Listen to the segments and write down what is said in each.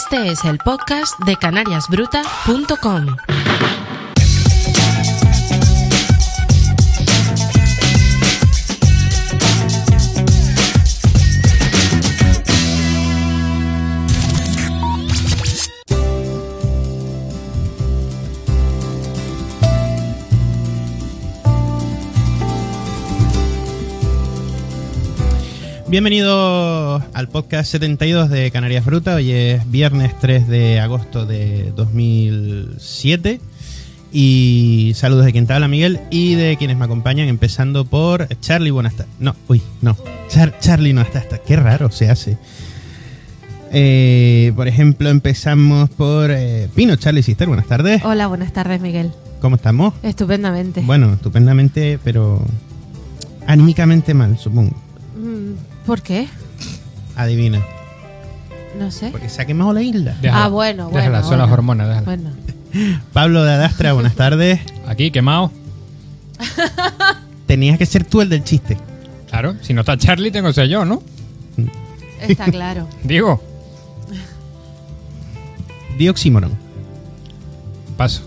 Este es el podcast de canariasbruta.com. Bienvenidos al podcast 72 de Canarias Bruta. Hoy es viernes 3 de agosto de 2007. Y saludos de quien te habla, Miguel, y de quienes me acompañan, empezando por Charlie. Buenas tardes. No. Charlie no está. Qué raro se hace. Por ejemplo, empezamos por Pino. Charlie Sister, buenas tardes. Hola, buenas tardes, Miguel. ¿Cómo estamos? Estupendamente. Bueno, estupendamente, pero anímicamente mal, supongo. ¿Por qué? Adivina. No sé. Porque se ha quemado la isla. Déjala, bueno. son las hormonas, déjala. Bueno. Pablo de Adastra, buenas tardes. Aquí, quemado. Tenías que ser tú el del chiste. Claro, si no está Charlie, tengo que ser yo, ¿no? Está claro. Digo, Dioxímoron. paso.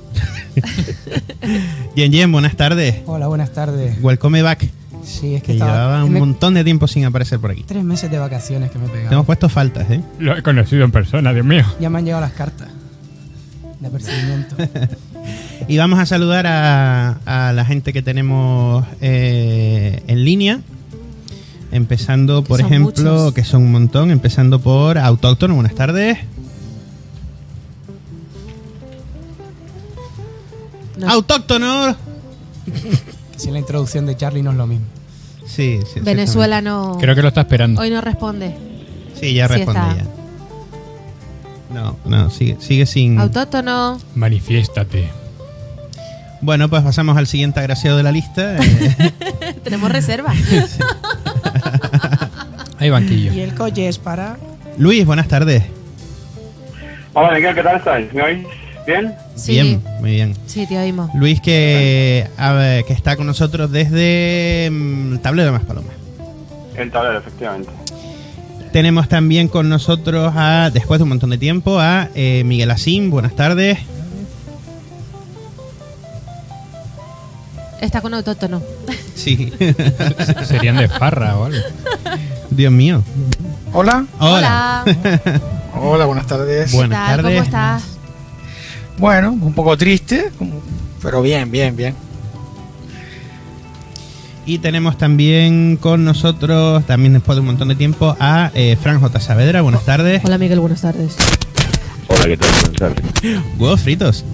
Yen, buenas tardes. Hola, buenas tardes. Welcome back. Sí, es que Que llevaba un montón de tiempo sin aparecer por aquí. 3 meses de vacaciones que me he Te hemos pegado. puesto faltas, ¿eh? Lo he conocido en persona, Dios mío. Ya me han llegado las cartas de apercibimiento. Y vamos a saludar a la gente que tenemos en línea. Empezando, por son ejemplo, muchos. que son un montón. Empezando por Autóctono, buenas tardes. No. ¡Autóctono! Si la introducción de Charlie no es lo mismo. Sí, Venezuela no. Creo que lo está esperando. Hoy no responde. Sí, ya Sí responde está. ya. No, sigue sin... Autóctono. Manifiéstate. Bueno, pues pasamos al siguiente agraciado de la lista. Tenemos reserva. Hay banquillo. Y el coche es para... Luis, buenas tardes. Hola, Miguel, ¿qué tal estáis? ¿Me oís bien? Sí. Bien, muy bien. Sí, te oímos. Luis que está con nosotros desde Tablero de Maspalomas. El tablero, efectivamente. Tenemos también con nosotros, después de un montón de tiempo, a Miguel Asín. Buenas tardes. Está con autóctono. Sí. Serían de farra o algo. Dios mío. Hola, Hola. hola, buenas tardes. ¿Qué Buenas tal? ¿Cómo tardes. estás? Bueno, un poco triste, pero bien. Y tenemos también con nosotros, también después de un montón de tiempo, a Fran J. Saavedra. Buenas tardes. Hola, Miguel, buenas tardes. Hola, ¿qué tal? Buenas tardes. Huevos fritos.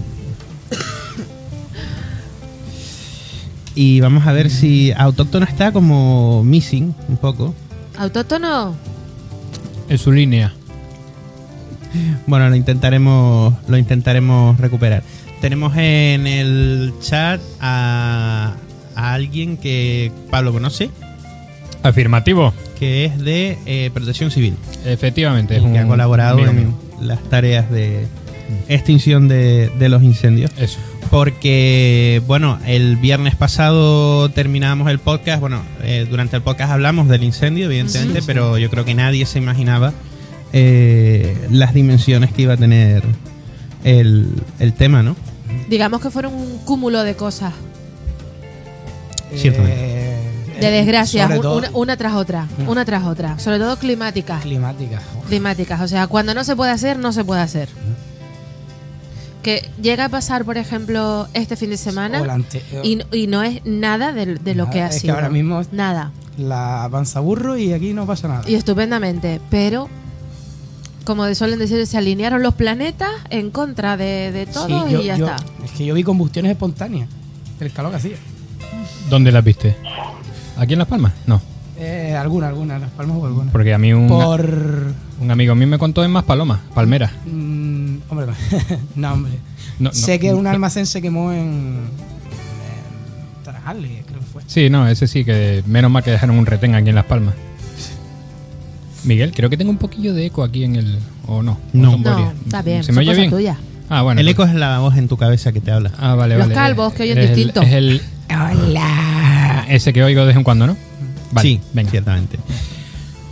Y vamos a ver si Autóctono está como missing un poco. ¿Autóctono? En su línea. Bueno, lo intentaremos recuperar. Tenemos en el chat a alguien que Pablo conoce, Afirmativo. que es de Protección Civil, Efectivamente. Es y que ha un colaborado amigo en mío. las tareas de extinción de los incendios. Eso. Porque, bueno, el viernes pasado terminábamos el podcast. Bueno, durante el podcast hablamos del incendio, evidentemente, pero yo creo que nadie se imaginaba las dimensiones que iba a tener el tema, ¿no? Digamos que fueron un cúmulo de cosas. Ciertamente. De desgracias, sobre todo una tras otra. Una tras otra. Sobre todo climáticas. climática. Climáticas. O sea, cuando no se puede hacer, no se puede hacer. Que llega a pasar, por ejemplo, este fin de semana O la ante- y no es nada de lo Nada, que ha es que sido. ahora mismo- Nada. La avanza burro y aquí no pasa nada. Y estupendamente. Pero, como suelen decir, se alinearon los planetas en contra de todos Sí, y ya está. Es que yo vi combustiones espontáneas del calor que hacía. ¿Dónde las viste? ¿Aquí en Las Palmas? No. Algunas, Las Palmas o algunas. Porque a mí un amigo mío me contó en Maspalomas, Palmera. Hombre, no, hombre. No, sé no, que un no. almacén se quemó en Tarajale, creo que fue. Sí, no, ese sí, que menos mal que dejaron un retén aquí en Las Palmas. Miguel, creo que tengo un poquillo de eco aquí en el... ¿O no? No. ¿O son No, varias? está bien. ¿Se me oye cosa bien? tuya. Ah, bueno. El pues- eco es la voz en tu cabeza que te habla. Ah, vale, Los vale. calvos que oyen Es distinto. Es el... ¡Hola! Ese que oigo de vez en cuando, ¿no? Vale, Sí, venga. ciertamente.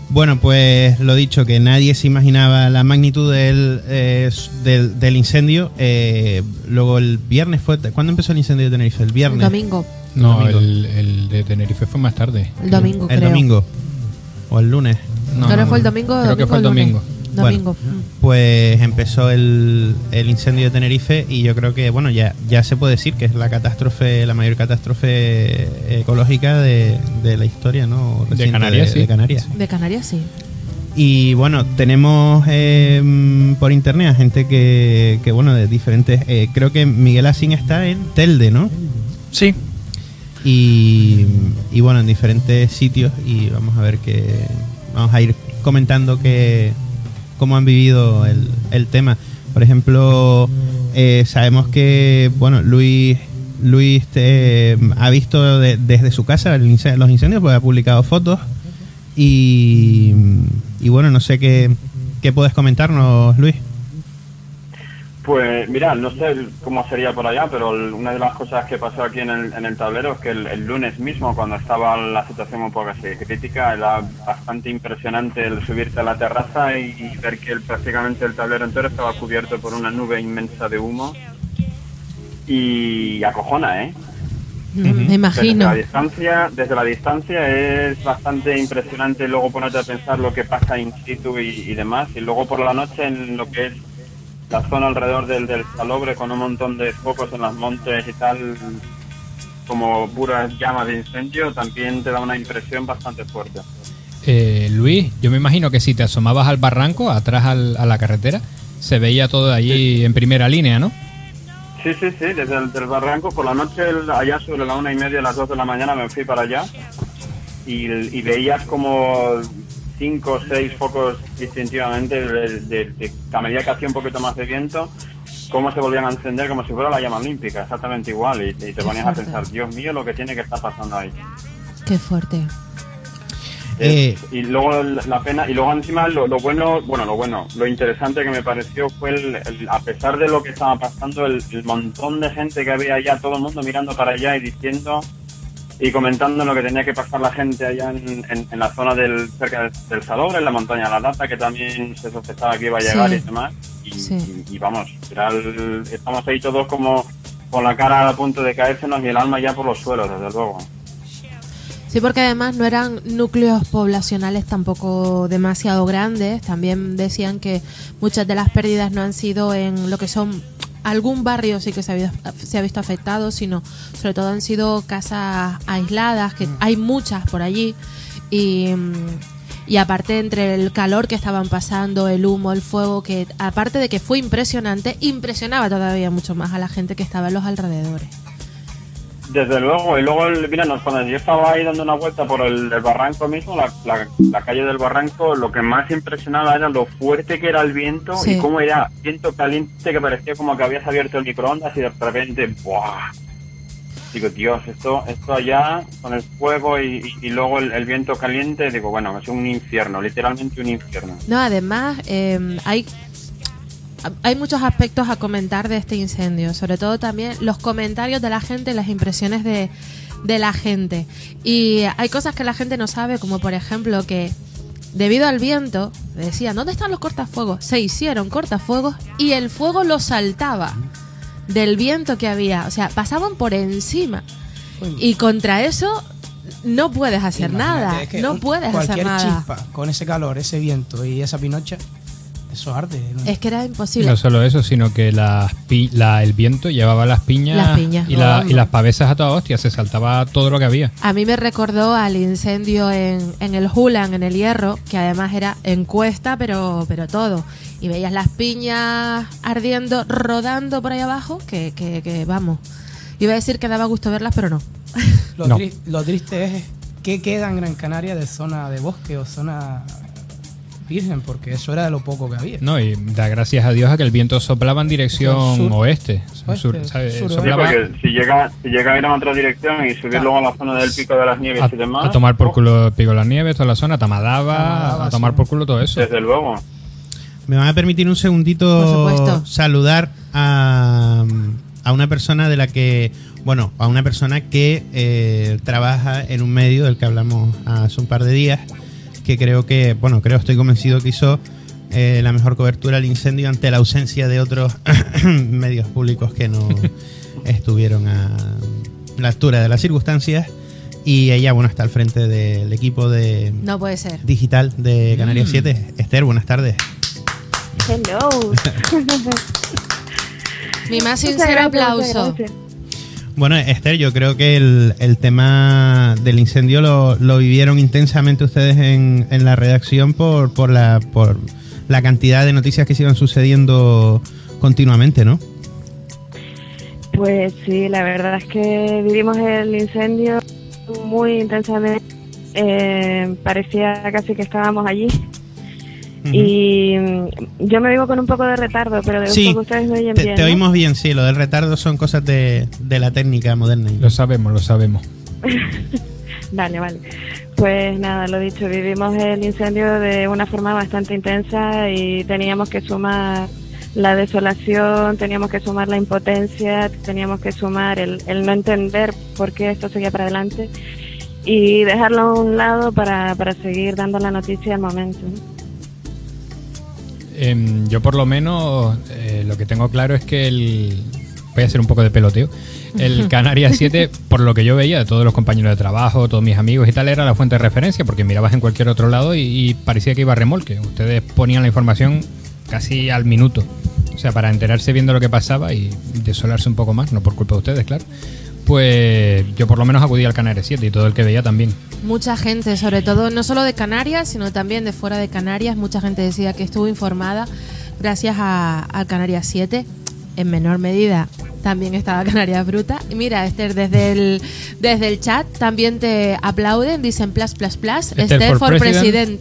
Bueno, pues lo dicho, que nadie se imaginaba la magnitud del incendio. Luego el viernes fue... ¿Cuándo empezó el incendio de Tenerife? El viernes. El domingo. No, domingo. el de Tenerife fue más tarde. El domingo, El creo. domingo. O el lunes. No, fue el domingo. Creo que fue el lunes. domingo. Domingo. Pues empezó el incendio de Tenerife y yo creo que, bueno, ya se puede decir que es la mayor catástrofe ecológica de la historia, ¿no? Reciente Canarias, sí. De Canarias. De Canarias, sí. Y bueno, tenemos por internet a gente que bueno, de diferentes... creo que Miguel Asín está en Telde, ¿no? Sí. Y bueno, en diferentes sitios, y vamos a ver vamos a ir comentando cómo han vivido el tema. Por ejemplo, sabemos que bueno, Luis ha visto desde su casa los incendios, porque ha publicado fotos y bueno, no sé qué puedes comentarnos, Luis. Pues mira, no sé cómo sería por allá, pero una de las cosas que pasó aquí en el tablero es que el lunes mismo, cuando estaba la situación un poco así crítica, era bastante impresionante el subirte a la terraza y ver que prácticamente el tablero entero estaba cubierto por una nube inmensa de humo. Y acojona, ¿eh? Me imagino. Desde la distancia es bastante impresionante luego ponerte a pensar lo que pasa in situ y demás. Y luego por la noche en lo que es la zona alrededor del salobre, con un montón de focos en las montes y tal, como puras llamas de incendio, también te da una impresión bastante fuerte. Luis, yo me imagino que si te asomabas al barranco, atrás a la carretera, se veía todo allí en primera línea, ¿no? Sí, desde el barranco. Por la noche, allá sobre la 1:30, a las 2 de la mañana, me fui para allá y veías como 5 o 6 focos distintivamente a medida que hacía un poquito más de viento, cómo se volvían a encender como si fuera la llama olímpica, exactamente igual, y te ponías a pensar, Dios mío, lo que tiene que estar pasando ahí. Qué fuerte. Y luego la pena, y luego encima lo interesante que me pareció fue a pesar de lo que estaba pasando, el montón de gente que había allá, todo el mundo mirando para allá y diciendo y comentando lo que tenía que pasar la gente allá en la zona cerca del Salobre, en la montaña de la Lata, que también se sospechaba que iba a llegar y demás. Y vamos, estamos ahí todos como con la cara a punto de caérsenos y el alma ya por los suelos, desde luego. Sí, porque además no eran núcleos poblacionales tampoco demasiado grandes. También decían que muchas de las pérdidas no han sido en lo que son algún barrio sí que se ha visto afectado, sino sobre todo han sido casas aisladas, que hay muchas por allí, y aparte entre el calor que estaban pasando, el humo, el fuego, que aparte de que fue impresionante, impresionaba todavía mucho más a la gente que estaba en los alrededores. Desde luego, y luego mira, cuando yo estaba ahí dando una vuelta por el barranco mismo, la calle del barranco, lo que más impresionaba era lo fuerte que era el viento, sí, y cómo era viento caliente que parecía como que habías abierto el microondas y de repente ¡buah! Digo, Dios, esto allá con el fuego y luego el viento caliente, digo, bueno, es un infierno, literalmente un infierno. No, además hay muchos aspectos a comentar de este incendio, sobre todo también los comentarios de la gente, las impresiones de la gente. Y hay cosas que la gente no sabe, como por ejemplo que debido al viento, decían, ¿dónde están los cortafuegos? Se hicieron cortafuegos y el fuego los saltaba del viento que había, o sea, pasaban por encima. Y contra eso no puedes hacer nada, no puedes hacer nada. Cualquier chispa con ese calor, ese viento y esa pinocha, eso arde, ¿no? Es que era imposible. No solo eso, sino que el viento llevaba las piñas y las pavesas a toda hostia, se saltaba todo lo que había. A mí me recordó al incendio en el Hulan, en el Hierro, que además era en cuesta, pero todo. Y veías las piñas ardiendo, rodando por ahí abajo, que vamos. Iba a decir que daba gusto verlas, pero no. Lo triste es que queda en Gran Canaria de zona de bosque o zona virgen, porque eso era de lo poco que había. No, y da gracias a Dios a que el viento soplaba en dirección oeste. Soplaba, porque si llega a ir a otra dirección y subir luego a la zona del Pico de las Nieves y demás, a tomar por culo el Pico de las Nieves, toda la zona, Tamadaba, a tomar por culo todo eso. Desde luego. Me van a permitir un segundito saludar a una persona a una persona que trabaja en un medio del que hablamos hace un par de días, que estoy convencido que hizo la mejor cobertura del incendio ante la ausencia de otros medios públicos que no estuvieron a la altura de las circunstancias. Y ella, está al frente del equipo de no puede ser digital de Canarias 7. Esther, buenas tardes. Hello. Mi más sincero aplauso. Bueno, Esther, yo creo que el tema del incendio lo vivieron intensamente ustedes en la redacción por la cantidad de noticias que se iban sucediendo continuamente, ¿no? Pues sí, la verdad es que vivimos el incendio muy intensamente. Parecía casi que estábamos allí. Uh-huh. Y yo me vivo con un poco de retardo, pero de sí, que ustedes me oyen bien. Te oímos bien, sí. Lo del retardo son cosas de la técnica moderna. Lo sabemos. Vale. Pues nada, lo dicho, vivimos el incendio de una forma bastante intensa y teníamos que sumar la desolación, teníamos que sumar la impotencia, teníamos que sumar el no entender por qué esto seguía para adelante y dejarlo a un lado para seguir dando la noticia al momento, ¿no? Yo por lo menos lo que tengo claro es que voy a hacer un poco de peloteo. El Canarias 7, por lo que yo veía de todos los compañeros de trabajo, todos mis amigos y tal, era la fuente de referencia, porque mirabas en cualquier otro lado y parecía que iba a remolque. Ustedes ponían la información casi al minuto. O sea, para enterarse bien de lo que pasaba y desolarse un poco más, no por culpa de ustedes, claro. Pues yo por lo menos acudí al Canarias 7 y todo el que veía también. Mucha gente, sobre todo, no solo de Canarias, sino también de fuera de Canarias, mucha gente decía que estuvo informada gracias a Canarias 7. En menor medida también estaba Canarias Bruta. Y mira, Esther, desde el chat también te aplauden, dicen plus, Esther for president.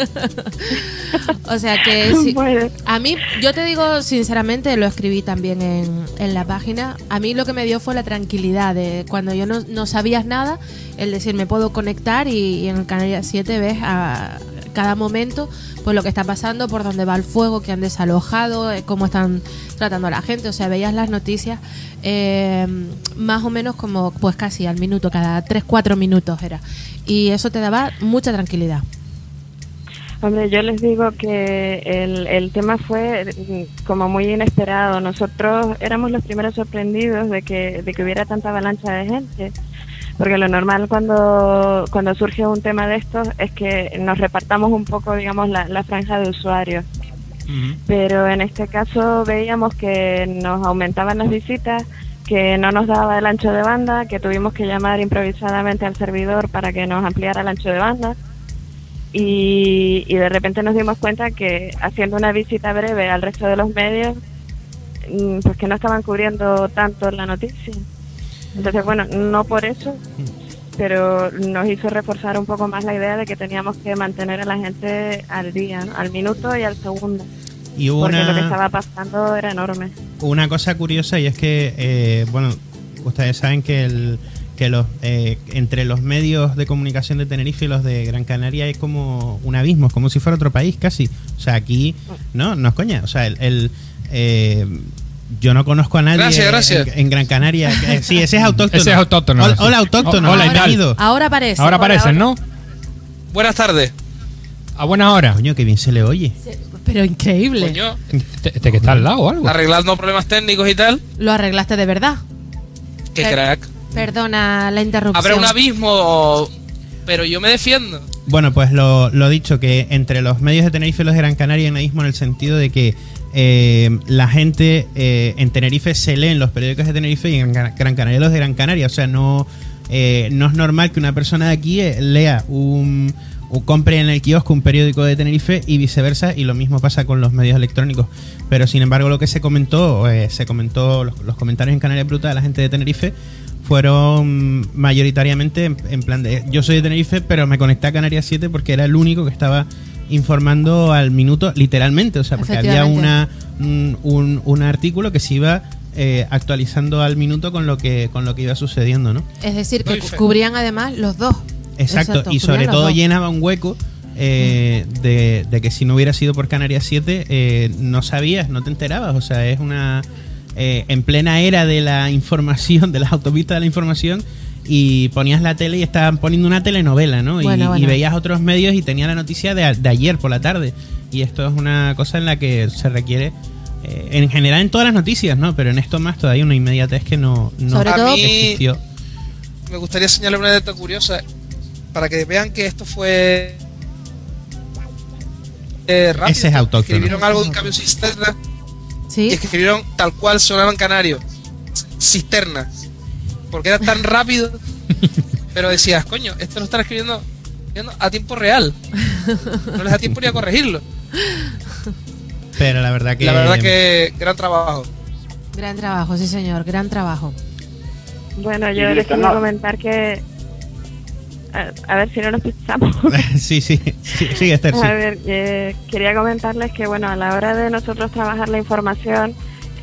O sea que sí, a mí, yo te digo sinceramente, lo escribí también en la página, a mí lo que me dio fue la tranquilidad de cuando yo no sabías nada, el decir me puedo conectar y en el Canarias 7 ves a cada momento pues lo que está pasando, por dónde va el fuego, que han desalojado, cómo están tratando a la gente. O sea, veías las noticias más o menos como pues casi al minuto, cada 3-4 minutos era, y eso te daba mucha tranquilidad. Hombre, yo les digo que el tema fue como muy inesperado. Nosotros éramos los primeros sorprendidos de que hubiera tanta avalancha de gente. Porque lo normal cuando surge un tema de estos es que nos repartamos un poco, digamos, la franja de usuarios. Uh-huh. Pero en este caso veíamos que nos aumentaban las visitas, que no nos daba el ancho de banda, que tuvimos que llamar improvisadamente al servidor para que nos ampliara el ancho de banda. Y de repente nos dimos cuenta que haciendo una visita breve al resto de los medios, pues que no estaban cubriendo tanto la noticia. Entonces, bueno, no por eso, pero nos hizo reforzar un poco más la idea de que teníamos que mantener a la gente al día, ¿no? Al minuto y al segundo. Porque lo que estaba pasando era enorme. Una cosa curiosa, y es que, ustedes saben que entre los medios de comunicación de Tenerife y los de Gran Canaria hay como un abismo, como si fuera otro país casi. O sea, aquí, no es coña, o sea, yo no conozco a nadie gracias. En Gran Canaria. Sí, ese es autóctono. Ese es autóctono. Hola, autóctono. Hola, y tal. Ahora aparece. Ahora aparecen, ¿no? Buenas tardes. A buena hora. Coño, qué bien se le oye. Pero increíble. Coño, ¿Este que está al lado o algo? arreglando problemas técnicos y tal. Lo arreglaste de verdad. Qué crack. Perdona la interrupción. Habrá un abismo, pero yo me defiendo. Bueno, pues lo dicho, que entre los medios de Tenerife y los de Gran Canaria hay un abismo en el sentido de que la gente en Tenerife se lee en los periódicos de Tenerife y en Gran Canaria los de Gran Canaria. O sea, no es normal que una persona de aquí lea o compre en el kiosco un periódico de Tenerife y viceversa, y lo mismo pasa con los medios electrónicos. Pero sin embargo, lo que se comentó los comentarios en Canarias Bruta de la gente de Tenerife fueron mayoritariamente en plan de yo soy de Tenerife, pero me conecté a Canarias 7 porque era el único que estaba informando al minuto, literalmente. O sea, porque había un artículo que se iba actualizando al minuto con lo que iba sucediendo, ¿no? Es decir, que cubrían además los dos. Exacto, y sobre todo llenaba un hueco de que si no hubiera sido por Canarias 7 no sabías, no te enterabas. O sea, es una en plena era de la información, de las autopistas de la información, y ponías la tele y estaban poniendo una telenovela, ¿no? Y veías otros medios y tenía la noticia de ayer por la tarde. Y esto es una cosa en la que se requiere, en general en todas las noticias, ¿no? Pero en esto más todavía una inmediatez que no existió. Me gustaría señalar una anécdota curiosa para que vean que esto fue rápido. Ese es autóctono. Escribieron algo de un camión cisterna. ¿Sí? Y escribieron tal cual sonaban canarios, cisterna, porque era tan rápido. Pero decías, coño, esto lo están escribiendo a tiempo real, no les da tiempo ni a corregirlo. Pero la verdad que gran trabajo. Gran trabajo, sí señor, gran trabajo. Bueno, yo les quería comentar que a ver si no nos pisamos. Sí, Esther, sí. A ver, quería comentarles que, bueno, a la hora de nosotros trabajar la información,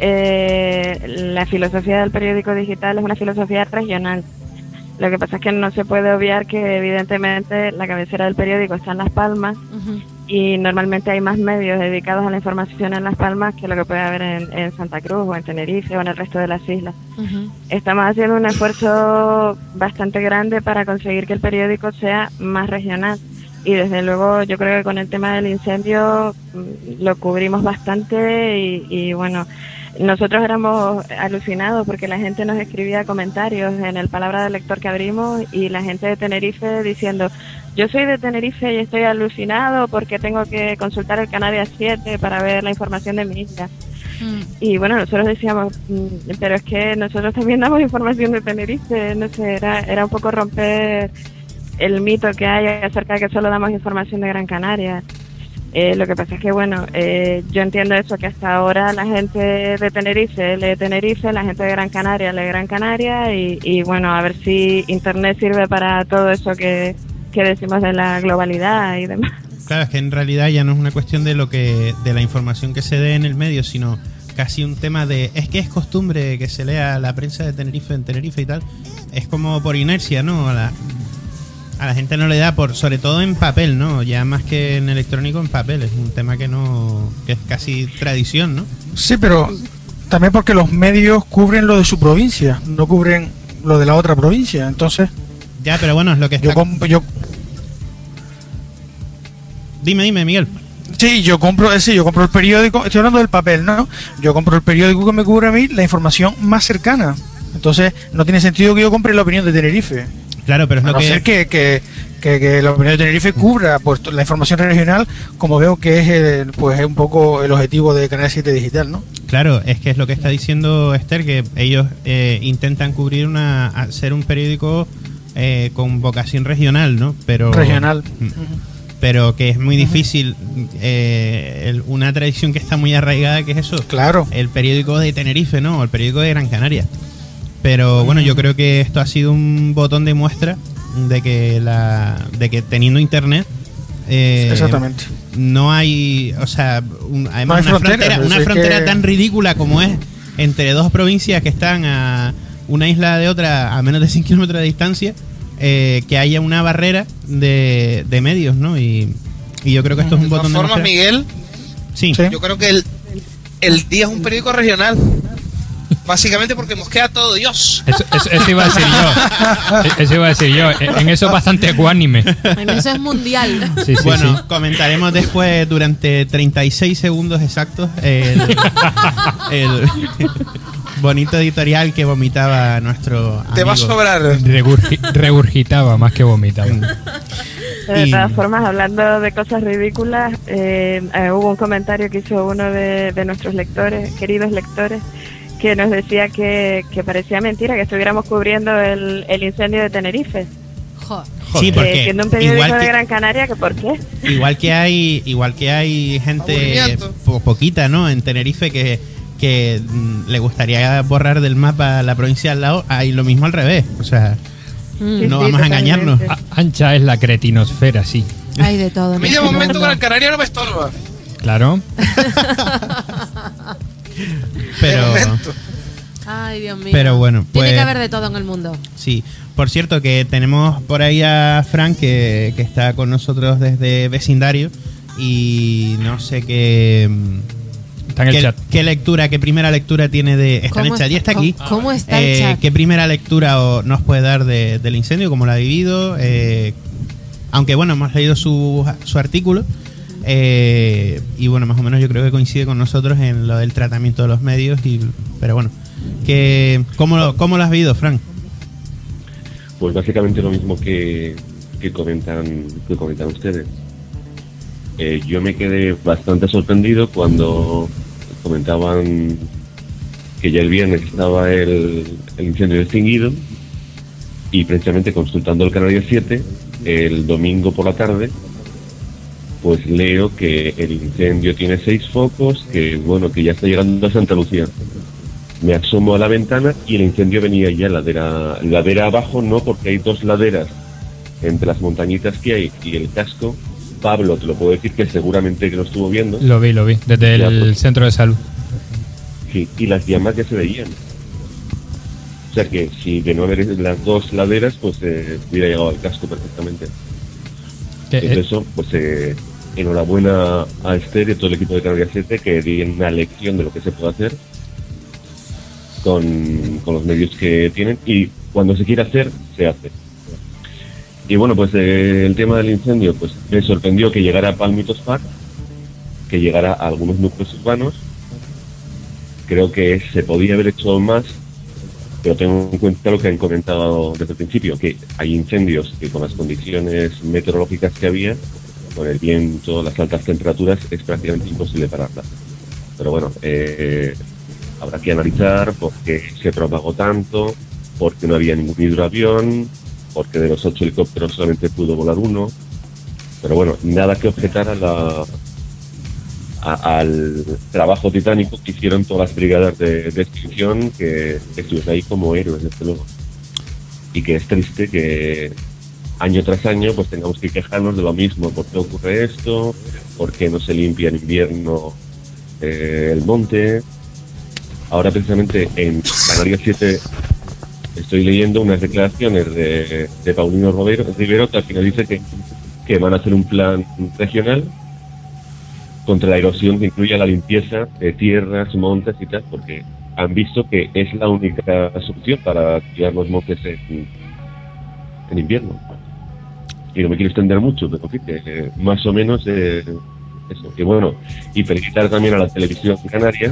la filosofía del periódico digital es una filosofía regional. Lo que pasa es que no se puede obviar que, evidentemente, la cabecera del periódico está en Las Palmas, y normalmente hay más medios dedicados a la información en Las Palmas que lo que puede haber en Santa Cruz o en Tenerife o en el resto de las islas. Estamos haciendo un esfuerzo bastante grande para conseguir que el periódico sea más regional, y desde luego yo creo que con el tema del incendio lo cubrimos bastante y bueno, nosotros éramos alucinados porque la gente nos escribía comentarios en el Palabra del Lector que abrimos, y la gente de Tenerife diciendo: yo soy de Tenerife y estoy alucinado porque tengo que consultar el Canarias 7 para ver la información de mi isla. Y bueno, nosotros decíamos, pero es que nosotros también damos información de Tenerife. No sé, era un poco romper el mito que hay acerca de que solo damos información de Gran Canaria. Lo que pasa es que, bueno, yo entiendo eso, que hasta ahora la gente de Tenerife lee Tenerife, la gente de Gran Canaria lee Gran Canaria, y bueno, a ver si Internet sirve para todo eso que decimos de la globalidad y demás. Claro, es que en realidad ya no es una cuestión de la información que se dé en el medio, sino casi un tema de, es que es costumbre que se lea la prensa de Tenerife en Tenerife y tal. Es como por inercia, ¿no? A la gente no le da, sobre todo en papel, ¿no? Ya más que en electrónico, en papel. Es un tema que es casi tradición, ¿no? Sí, pero también porque los medios cubren lo de su provincia, no cubren lo de la otra provincia. Entonces, ya, pero bueno, es lo que está... Dime, Miguel. Sí, yo compro el periódico, estoy hablando del papel, ¿no? Yo compro el periódico que me cubre a mí la información más cercana. Entonces, no tiene sentido que yo compre la opinión de Tenerife. Claro, pero es lo ser que la opinión de Tenerife cubra pues la información regional, como veo que es es un poco el objetivo de Canal 7 Digital, ¿no? Claro, es que es lo que está diciendo Esther, que ellos intentan cubrir hacer un periódico con vocación regional, ¿no? Pero regional. Pero que es muy difícil, una tradición que está muy arraigada, que es eso. Claro. El periódico de Tenerife, ¿no? O el periódico de Gran Canaria. Pero bueno, yo creo que esto ha sido un botón de muestra de que teniendo internet, exactamente, no hay, o sea, además no una frontera tan ridícula como es entre dos provincias que están a una isla de otra a menos de 100 kilómetros de distancia, que haya una barrera de medios, ¿no? Y yo creo que esto es un botón de muestra. Miguel, sí. Yo creo que el Día es un periódico regional. Básicamente porque mosquea todo Dios. Eso iba a decir yo. En eso es bastante ecuánime. En eso es mundial. Sí, bueno, comentaremos después durante 36 segundos exactos el bonito editorial que vomitaba nuestro amigo. Te va a sobrar. Regurgitaba más que vomitaba. De todas formas, hablando de cosas ridículas, hubo un comentario que hizo uno de nuestros lectores, queridos lectores, que nos decía que parecía mentira que estuviéramos cubriendo el incendio de Tenerife. Sí, porque siendo un periódico de Gran Canaria, que ¿por qué? Igual que hay gente poquita, ¿no? En Tenerife que le gustaría borrar del mapa la provincia al lado, hay lo mismo al revés, o sea, no vamos a engañarnos. Ancha es la cretinosfera, sí. Hay de todo. A mí de momento Gran Canaria no me estorba. Claro. Ay, Dios mío. Pero bueno, pues, tiene que haber de todo en el mundo. Sí. Por cierto, que tenemos por ahí a Frank que está con nosotros desde vecindario y no sé qué Está en el chat. ¿Qué primera lectura tiene de... Está en el chat y está aquí. ¿Cómo está el chat? ¿Qué primera lectura nos puede dar del incendio? ¿Cómo lo ha vivido? Aunque bueno, hemos leído su artículo. Y bueno, más o menos yo creo que coincide con nosotros en lo del tratamiento de los medios. Pero bueno, ¿cómo lo has vivido, Fran? Pues básicamente lo mismo que comentan ustedes. Yo me quedé bastante sorprendido cuando comentaban que ya el viernes estaba el incendio extinguido, y precisamente consultando el Canarias 7 el domingo por la tarde, pues leo que el incendio tiene 6 focos, que bueno, que ya está llegando a Santa Lucía. Me asomo a la ventana y el incendio venía ya ladera abajo, no, porque hay 2 laderas entre las montañitas que hay y el casco. Pablo, te lo puedo decir que seguramente que lo estuvo viendo. Lo vi, desde el centro de salud. Sí, y las llamas ya se veían. O sea que si de no haber las 2 laderas, pues hubiera llegado al casco perfectamente. Entonces eso, pues enhorabuena a Esther y a todo el equipo de Canarias 7, que dieron una lección de lo que se puede hacer con los medios que tienen, y cuando se quiere hacer, se hace. Y bueno, pues el tema del incendio, pues me sorprendió que llegara a Palmitos Park, que llegara a algunos núcleos urbanos. Creo que se podía haber hecho más, pero tengo en cuenta lo que han comentado desde el principio, que hay incendios que con las condiciones meteorológicas que había, con el viento, las altas temperaturas, es prácticamente imposible pararlas. Pero bueno, habrá que analizar por qué se propagó tanto, por qué no había ningún hidroavión, porque de los 8 helicópteros solamente pudo volar 1. Pero bueno, nada que objetar al trabajo titánico que hicieron todas las brigadas de extinción, que estuvieron ahí como héroes, desde luego. Y que es triste que año tras año pues tengamos que quejarnos de lo mismo. ¿Por qué ocurre esto? ¿Por qué no se limpia en invierno el monte? Ahora precisamente en Canarias 7 estoy leyendo unas declaraciones de Paulino Rivero, que al final dice que van a hacer un plan regional contra la erosión que incluya la limpieza de tierras, montes y tal, porque han visto que es la única solución para cuidar los montes en invierno. Y no me quiero extender mucho, pero que más o menos eso. Y bueno, y felicitar también a la televisión canaria.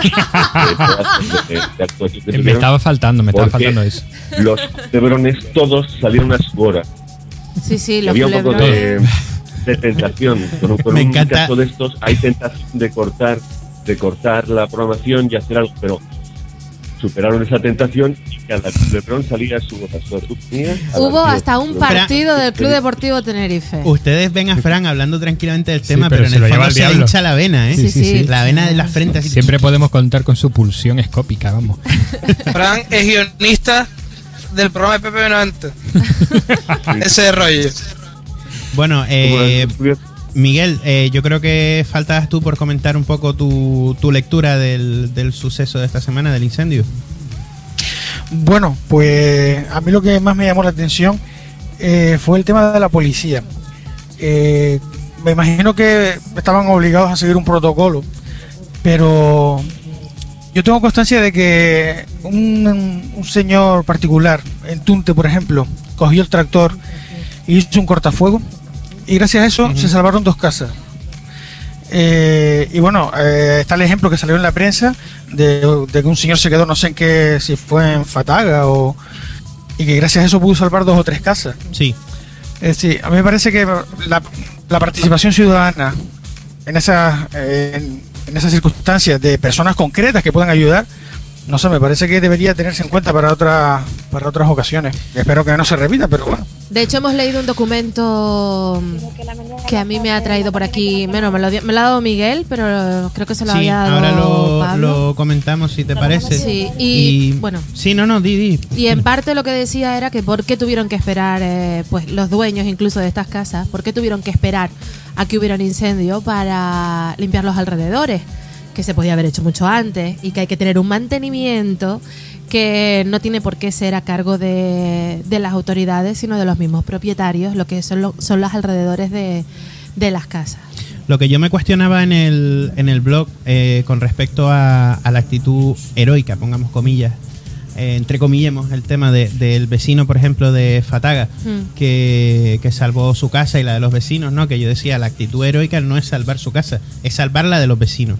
Me estaba faltando eso. Los culebrones todos salieron a su hora. Sí, los había un poco de tentación. Con Me un encanta. caso de estos hay tentación de cortar la programación y hacer algo, pero superaron esa tentación y cada culebrón salía a su hora. Hubo hasta un partido del Club Deportivo Tenerife. Ustedes ven a Fran hablando tranquilamente del tema, pero pero en se el lo lleva fondo el se le diablo. hincha la vena, ¿eh? Sí. La vena de la frente así. Siempre podemos contar con su pulsión escópica, vamos. Fran es guionista del programa de Pepe Benavente. Ese rollo. Bueno, Miguel, yo creo que faltas tú por comentar un poco tu lectura del suceso de esta semana, del incendio. Bueno, pues a mí lo que más me llamó la atención fue el tema de la policía. Me imagino que estaban obligados a seguir un protocolo, pero yo tengo constancia de que un señor particular en Tunte, por ejemplo, cogió el tractor y hizo un cortafuego, y gracias a eso se salvaron 2 casas. Y bueno, está el ejemplo que salió en la prensa de que un señor se quedó, no sé en qué, si fue en Fataga y que gracias a eso pudo salvar 2 o 3 casas. Sí. Sí, a mí me parece que la participación ciudadana en esas circunstancias de personas concretas que puedan ayudar, no sé, me parece que debería tenerse en cuenta para otras ocasiones. Espero que no se repita, pero bueno. De hecho, hemos leído un documento que a mí me ha traído por aquí. Bueno, me lo ha dado Miguel, pero creo que se lo había dado ahora Pablo. lo comentamos, si te parece. Sí, y bueno. Sí, no, di. Y en parte lo que decía era que por qué tuvieron que esperar, pues los dueños incluso de estas casas, por qué tuvieron que esperar a que hubiera un incendio para limpiar los alrededores, que se podía haber hecho mucho antes y que hay que tener un mantenimiento que no tiene por qué ser a cargo de las autoridades, sino de los mismos propietarios, lo que son los alrededores de las casas. Lo que yo me cuestionaba en el blog con respecto a la actitud heroica, pongamos comillas, entrecomillemos el tema del vecino, por ejemplo, de Fataga, que salvó su casa y la de los vecinos, ¿no? Que yo decía, la actitud heroica no es salvar su casa, es salvar la de los vecinos.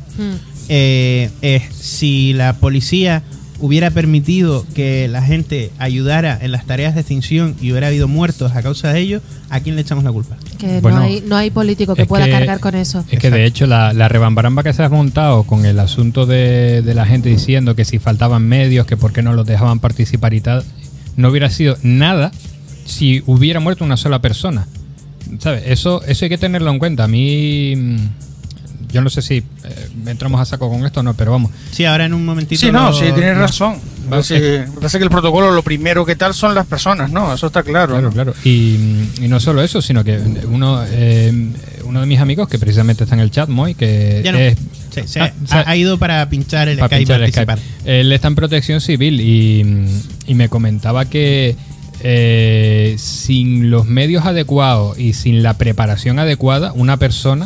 Si la policía hubiera permitido que la gente ayudara en las tareas de extinción y hubiera habido muertos a causa de ello, ¿a quién le echamos la culpa? Que bueno, no hay político que pueda cargar con eso. Es que de hecho la rebambaramba que se ha montado con el asunto de la gente diciendo que si faltaban medios, que por qué no los dejaban participar y tal, no hubiera sido nada si hubiera muerto una sola persona. ¿Sabes? Eso hay que tenerlo en cuenta. A mí... Yo no sé si entramos a saco con esto o no, pero vamos. Sí, ahora en un momentito. Sí, sí, tienes razón. Me parece que el protocolo, lo primero que tal son las personas, ¿no? Eso está claro. Claro, ¿no? claro. Y no solo eso, sino que uno de mis amigos, que precisamente está en el chat, Moy, que ya no. Ha ido para pinchar el Skype y participar. Él está en protección civil y me comentaba que sin los medios adecuados y sin la preparación adecuada, una persona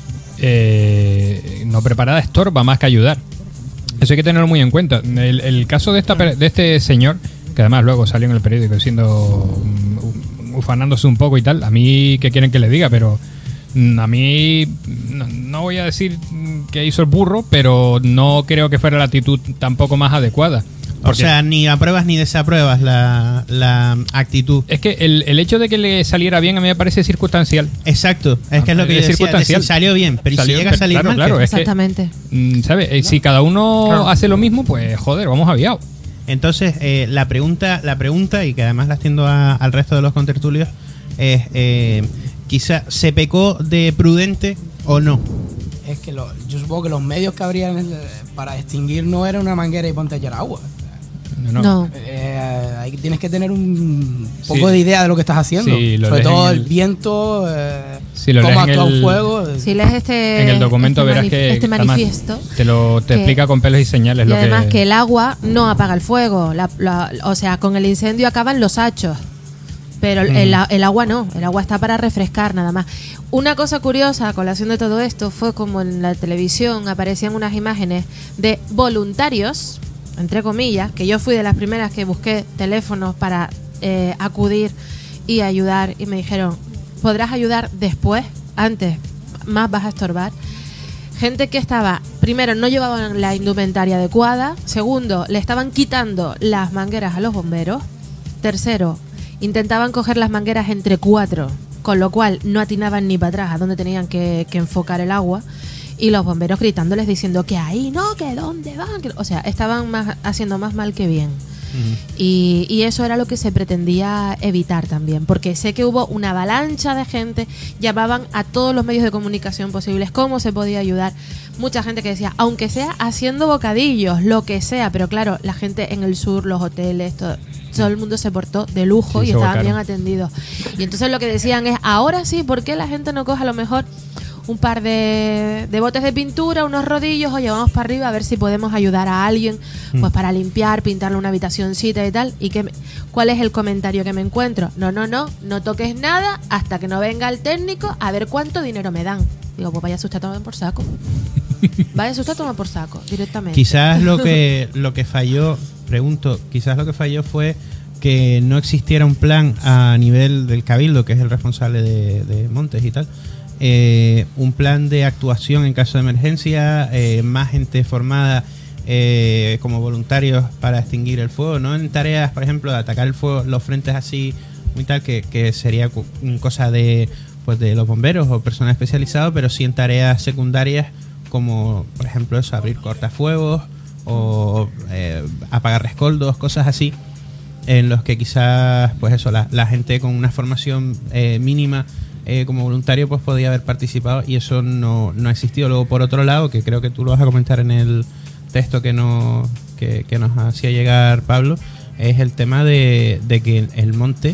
no preparada estorba más que ayudar. Eso hay que tenerlo muy en cuenta. El caso de este señor, que además luego salió en el periódico diciendo, ufanándose un poco y tal, a mí, ¿qué quieren que le diga? Pero a mí no voy a decir que hizo el burro, pero no creo que fuera la actitud tampoco más adecuada. Porque, o sea, ni apruebas ni desapruebas la actitud. Es que el hecho de que le saliera bien a mí me parece circunstancial. Exacto, es que es lo que yo decía, si salió bien, pero si llega a salir mal, claro, exactamente. ¿Sabes? Si cada uno hace lo mismo, pues joder, vamos aviados. Entonces, la pregunta, y que además la extiendo al resto de los contertulios, es quizá ¿se pecó de prudente o no? Es que yo supongo que los medios que habrían para extinguir no era una manguera y ponte a echar agua. No. Ahí tienes que tener un poco de idea de lo que estás haciendo. Sí, sobre todo el viento, cómo actúa un fuego. Si lees en el documento verás que este manifiesto te explica con pelos y señales. Y además que el agua no apaga el fuego. O sea, con el incendio acaban los hachos. Pero el agua no, el agua está para refrescar nada más. Una cosa curiosa a colación de todo esto fue como en la televisión aparecían unas imágenes de voluntarios, entre comillas, que yo fui de las primeras que busqué teléfonos para acudir y ayudar, y me dijeron, podrás ayudar después, antes más vas a estorbar. Gente que estaba, primero, no llevaban la indumentaria adecuada, segundo, le estaban quitando las mangueras a los bomberos, tercero, intentaban coger las mangueras entre 4, con lo cual no atinaban ni para atrás a donde tenían que enfocar el agua, y los bomberos gritándoles diciendo que ahí no, que dónde van, o sea, estaban haciendo más mal que bien. Y eso era lo que se pretendía evitar también, porque sé que hubo una avalancha de gente, llamaban a todos los medios de comunicación posibles cómo se podía ayudar, mucha gente que decía, aunque sea haciendo bocadillos, lo que sea, pero claro, la gente en el sur, los hoteles, todo el mundo se portó de lujo y estaban bien atendidos. Y entonces lo que decían es, ahora sí, ¿por qué la gente no coge a lo mejor un par de botes de pintura, unos rodillos, o llevamos para arriba a ver si podemos ayudar a alguien pues para limpiar, pintarle una habitacioncita y tal? ¿Y cuál es el comentario que me encuentro? No toques nada hasta que no venga el técnico a ver cuánto dinero me dan. Digo, pues vaya usted a tomar por saco. Vaya usted a tomar por saco, directamente. Quizás lo que falló, pregunto, quizás lo que falló fue que no existiera un plan a nivel del Cabildo, que es el responsable de Montes y tal, un plan de actuación en caso de emergencia, más gente formada como voluntarios para extinguir el fuego, no en tareas, por ejemplo, de atacar el fuego, los frentes así, muy tal, que sería cosa de los bomberos o personal especializado, pero sí en tareas secundarias como, por ejemplo, eso, abrir cortafuegos o apagar rescoldos, cosas así, en los que quizás, pues eso, la gente con una formación mínima como voluntario pues podía haber participado, y eso no ha existido. Luego, por otro lado, que creo que tú lo vas a comentar en el texto que nos hacía llegar Pablo, es el tema de que el monte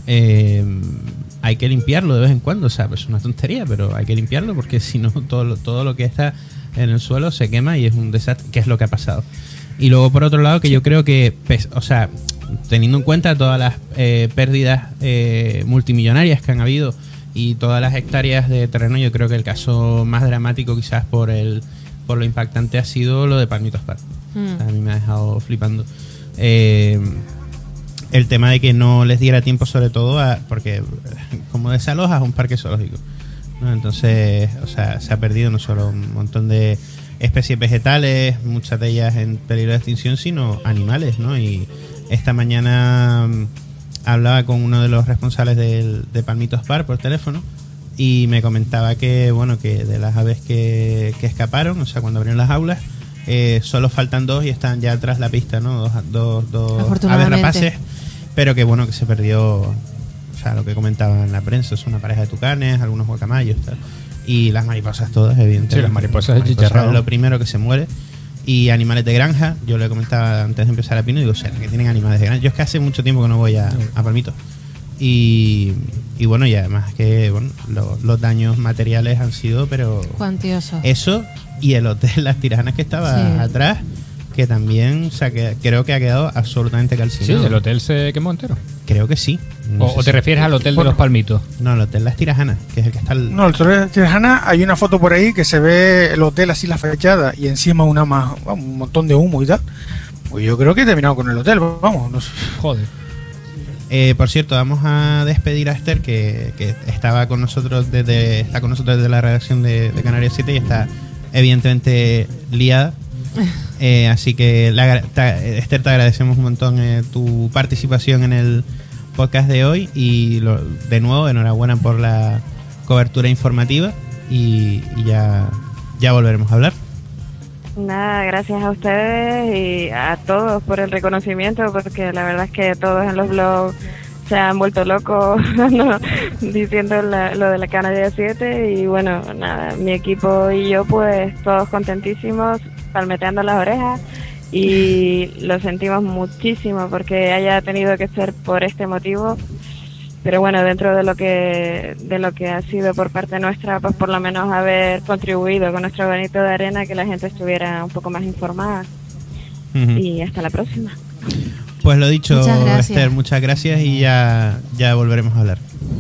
hay que limpiarlo de vez en cuando. O sea, es una tontería, pero hay que limpiarlo, porque si no todo lo que está en el suelo se quema y es un desastre, que es lo que ha pasado. Y luego, por otro lado, que yo creo que, o sea, teniendo en cuenta todas las pérdidas multimillonarias que han habido y todas las hectáreas de terreno. Yo creo que el caso más dramático, quizás por lo impactante, ha sido lo de Palmitos Park. O sea, a mí me ha dejado flipando. El tema de que no les diera tiempo, sobre todo porque como desalojas un parque zoológico, ¿no? Entonces, o sea, se ha perdido no solo un montón de especies vegetales, muchas de ellas en peligro de extinción, sino animales, ¿no? Y esta mañana hablaba con uno de los responsables de Palmitos Park por teléfono y me comentaba que, bueno, que de las aves que escaparon, o sea, cuando abrieron las aulas, solo faltan 2 y están ya tras la pista, ¿no? Dos aves rapaces, pero que, bueno, que se perdió, o sea, lo que comentaba en la prensa, es una pareja de tucanes, algunos guacamayos, tal, y las mariposas todas, evidentemente. Sí, las mariposas de chicharrón es lo primero que se muere. Y animales de granja, yo le comentaba antes de empezar a Pino, digo, o sea, que tienen animales de granja. Yo es que hace mucho tiempo que no voy a Palmitos. Y bueno, y además que, bueno, los daños materiales han sido, pero cuantiosos. Eso y el hotel Las Tirajanas que estaba atrás, que también, o sea, que creo que ha quedado absolutamente calcinado. Sí, el hotel se quemó entero. Creo que sí. ¿O te refieres al hotel de los Palmitos? No, el hotel Las Tirajanas, que es el que está No, el hotel Las Tirajanas, hay una foto por ahí que se ve el hotel así, la fachada, y encima un montón de humo y tal. Pues yo creo que he terminado con el hotel, vamos. No sé. Joder. Por cierto, vamos a despedir a Esther, que está con nosotros desde la redacción de Canarias 7 y está evidentemente liada. Así que Esther, te agradecemos un montón tu participación en el podcast de hoy y de nuevo enhorabuena por la cobertura informativa y ya volveremos a hablar. Nada, gracias a ustedes y a todos por el reconocimiento, porque la verdad es que todos en los blogs se han vuelto locos ¿no? diciendo lo de la Canarias 7 y bueno, nada, mi equipo y yo pues todos contentísimos, palmeteando las orejas y lo sentimos muchísimo porque haya tenido que ser por este motivo, pero bueno, dentro de lo que ha sido por parte nuestra, pues por lo menos haber contribuido con nuestro granito de arena que la gente estuviera un poco más informada. Y hasta la próxima. Pues lo dicho, Esther, muchas gracias y ya volveremos a hablar.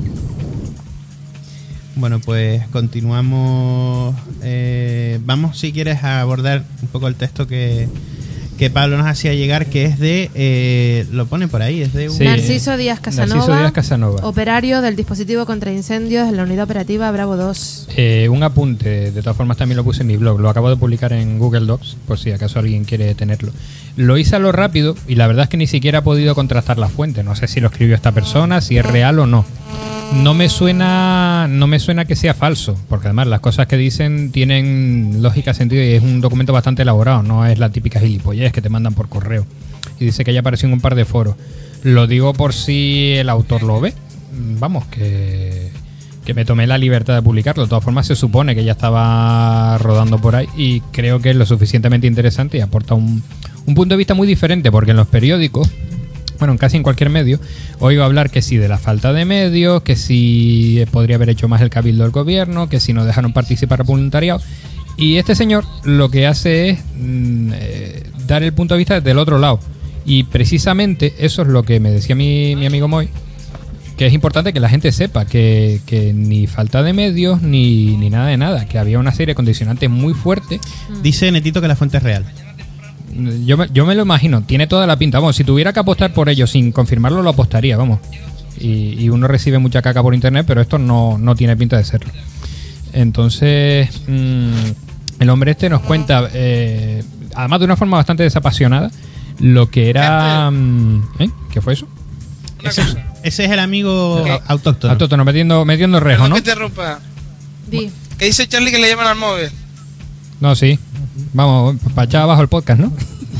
Bueno, pues continuamos. Vamos, si quieres, a abordar un poco el texto que Pablo nos hacía llegar, que es de, lo pone por ahí, es de un... Narciso Díaz Casanova, operario del dispositivo contra incendios en la unidad operativa Bravo 2. Un apunte, de todas formas también lo puse en mi blog, lo acabo de publicar en Google Docs, por si acaso alguien quiere tenerlo. Lo hice a lo rápido y la verdad es que ni siquiera he podido contrastar la fuente, no sé si lo escribió esta persona, si es real o no. No me suena que sea falso, porque además las cosas que dicen tienen lógica, sentido y es un documento bastante elaborado, no es la típica gilipollez que te mandan por correo. Y dice que ya apareció en un par de foros. Lo digo por si el autor lo ve. Vamos, que me tomé la libertad de publicarlo. De todas formas se supone que ya estaba rodando por ahí y creo que es lo suficientemente interesante y aporta un punto de vista muy diferente, porque en los periódicos, bueno, casi en cualquier medio, oigo hablar que sí de la falta de medios, que sí podría haber hecho más el cabildo del gobierno, que si no dejaron participar voluntariado. Y este señor lo que hace es dar el punto de vista desde el otro lado. Y precisamente eso es lo que me decía mi amigo Moy, que es importante que la gente sepa que ni falta de medios ni nada de nada, que había una serie de condicionantes muy fuertes. Dice Netito que la fuente es real. Yo me lo imagino, tiene toda la pinta. Vamos, si tuviera que apostar por ello sin confirmarlo, lo apostaría, vamos. Y uno recibe mucha caca por internet, pero esto no tiene pinta de serlo. Entonces, el hombre este nos cuenta, además de una forma bastante desapasionada, lo que era... ¿Qué fue eso? Ese es el amigo autóctono. Autóctono, metiendo rejo, ¿no? Que te rompa. ¿Qué dice Charlie que le llaman al móvil? No, sí. Vamos, para echar abajo el podcast, ¿no?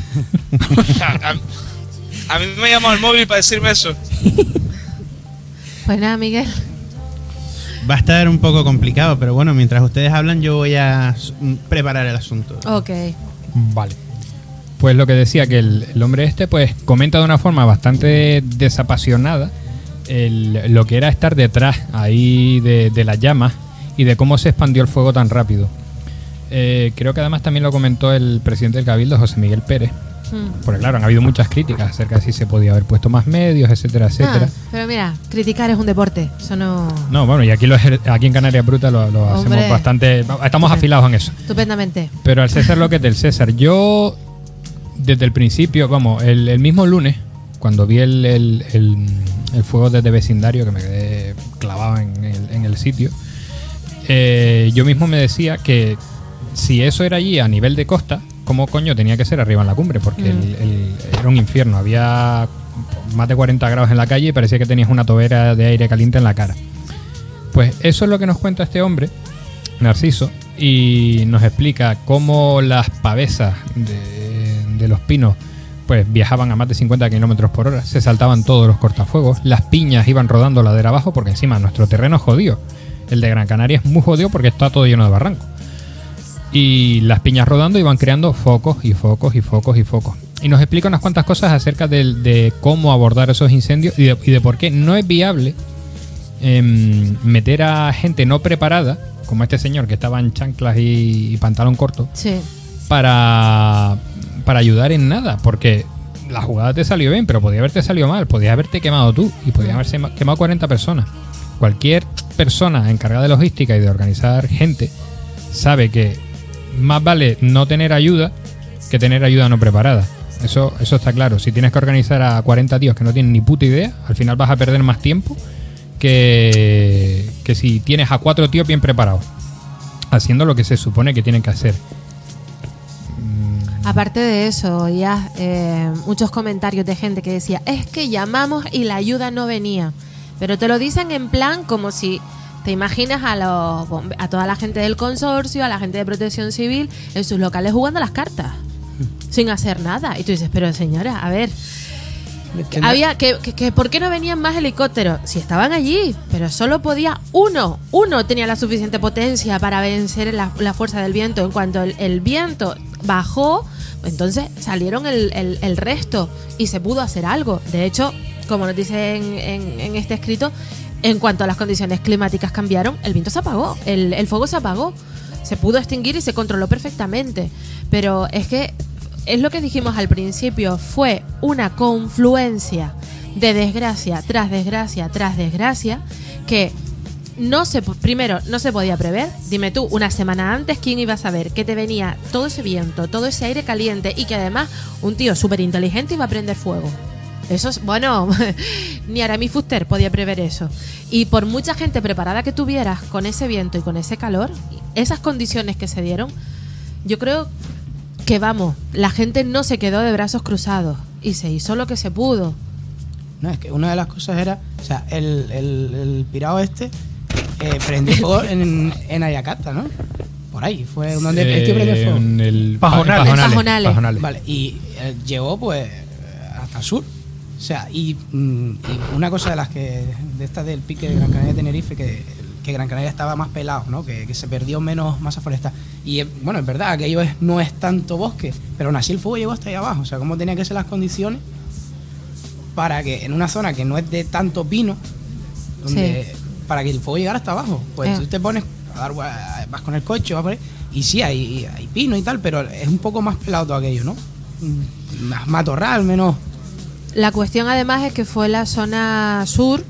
a mí me llamó al móvil para decirme eso. Pues nada, Miguel. Va a estar un poco complicado, pero bueno, mientras ustedes hablan yo voy a preparar el asunto. Ok. Vale. Pues lo que decía, que el hombre este pues comenta de una forma bastante desapasionada lo que era estar detrás ahí de las llamas y de cómo se expandió el fuego tan rápido. Creo que además también lo comentó el presidente del Cabildo, José Miguel Pérez, Porque claro, han habido muchas críticas acerca de si se podía haber puesto más medios, etcétera, etcétera. Pero mira, criticar es un deporte, eso no... No, bueno, y aquí en Canarias Bruta lo hacemos bastante... Estamos afilados en eso. Estupendamente. Pero al César lo que es del César. Yo, desde el principio, vamos, el mismo lunes, cuando vi el fuego desde vecindario, que me quedé clavado en el sitio, yo mismo me decía que si eso era allí a nivel de costa, ¿cómo coño tenía que ser arriba en la cumbre? Porque era un infierno, había más de 40 grados en la calle y parecía que tenías una tobera de aire caliente en la cara. Pues eso es lo que nos cuenta este hombre, Narciso, y nos explica cómo las pavesas de los pinos pues viajaban a más de 50 kilómetros por hora, se saltaban todos los cortafuegos, las piñas iban rodando ladera abajo porque encima nuestro terreno es jodido. El de Gran Canaria es muy jodido porque está todo lleno de barrancos. Y las piñas rodando iban creando focos y focos y focos y focos. Y nos explica unas cuantas cosas acerca de cómo abordar esos incendios y de por qué no es viable meter a gente no preparada, como este señor que estaba en chanclas y pantalón corto, sí, para ayudar en nada. Porque la jugada te salió bien, pero podía haberte salido mal, podía haberte quemado tú y podía haberse quemado 40 personas. Cualquier persona encargada de logística y de organizar gente sabe que más vale no tener ayuda que tener ayuda no preparada. Eso está claro. Si tienes que organizar a 40 tíos que no tienen ni puta idea, al final vas a perder más tiempo que si tienes a 4 tíos bien preparados, haciendo lo que se supone que tienen que hacer. Aparte de eso, ya muchos comentarios de gente que decía, es que llamamos y la ayuda no venía. Pero te lo dicen en plan como si te imaginas a toda la gente del consorcio, a la gente de Protección Civil en sus locales jugando las cartas sin hacer nada. Y tú dices, pero señora, a ver, había que ¿por qué no venían más helicópteros? Si estaban allí, pero solo podía uno tenía la suficiente potencia para vencer la fuerza del viento. En cuanto el viento bajó, entonces salieron el resto y se pudo hacer algo. De hecho, como nos dice en este escrito, en cuanto a las condiciones climáticas cambiaron, el viento se apagó, el fuego se apagó, se pudo extinguir y se controló perfectamente. Pero es que es lo que dijimos al principio, fue una confluencia de desgracia tras desgracia tras desgracia que primero no se podía prever. Dime tú, una semana antes, ¿quién iba a saber que te venía todo ese viento, todo ese aire caliente y que además un tío súper inteligente iba a prender fuego? Eso es, bueno, ni Aramis Fuster podía prever eso. Y por mucha gente preparada que tuvieras con ese viento y con ese calor, esas condiciones que se dieron, yo creo que vamos, la gente no se quedó de brazos cruzados y se hizo lo que se pudo. No, es que una de las cosas era, o sea, el pirado prendió fuego en Ayacata, ¿no? Por ahí, fue donde el tío prendió fuego. En el Pajonales. Vale, y llegó pues hasta el sur. O sea, y una cosa de estas del pique de Gran Canaria de Tenerife, que Gran Canaria estaba más pelado, ¿no? Que se perdió menos masa forestal. Y bueno, es verdad que aquello no es tanto bosque, pero aún así el fuego llegó hasta ahí abajo. O sea, cómo tenían que ser las condiciones para que en una zona que no es de tanto pino, para que el fuego llegara hasta abajo. Pues tú te pones vas con el coche, vas por ahí, y sí, hay pino y tal, pero es un poco más pelado todo aquello, ¿no? Más matorral, menos... La cuestión además es que fue la zona sur,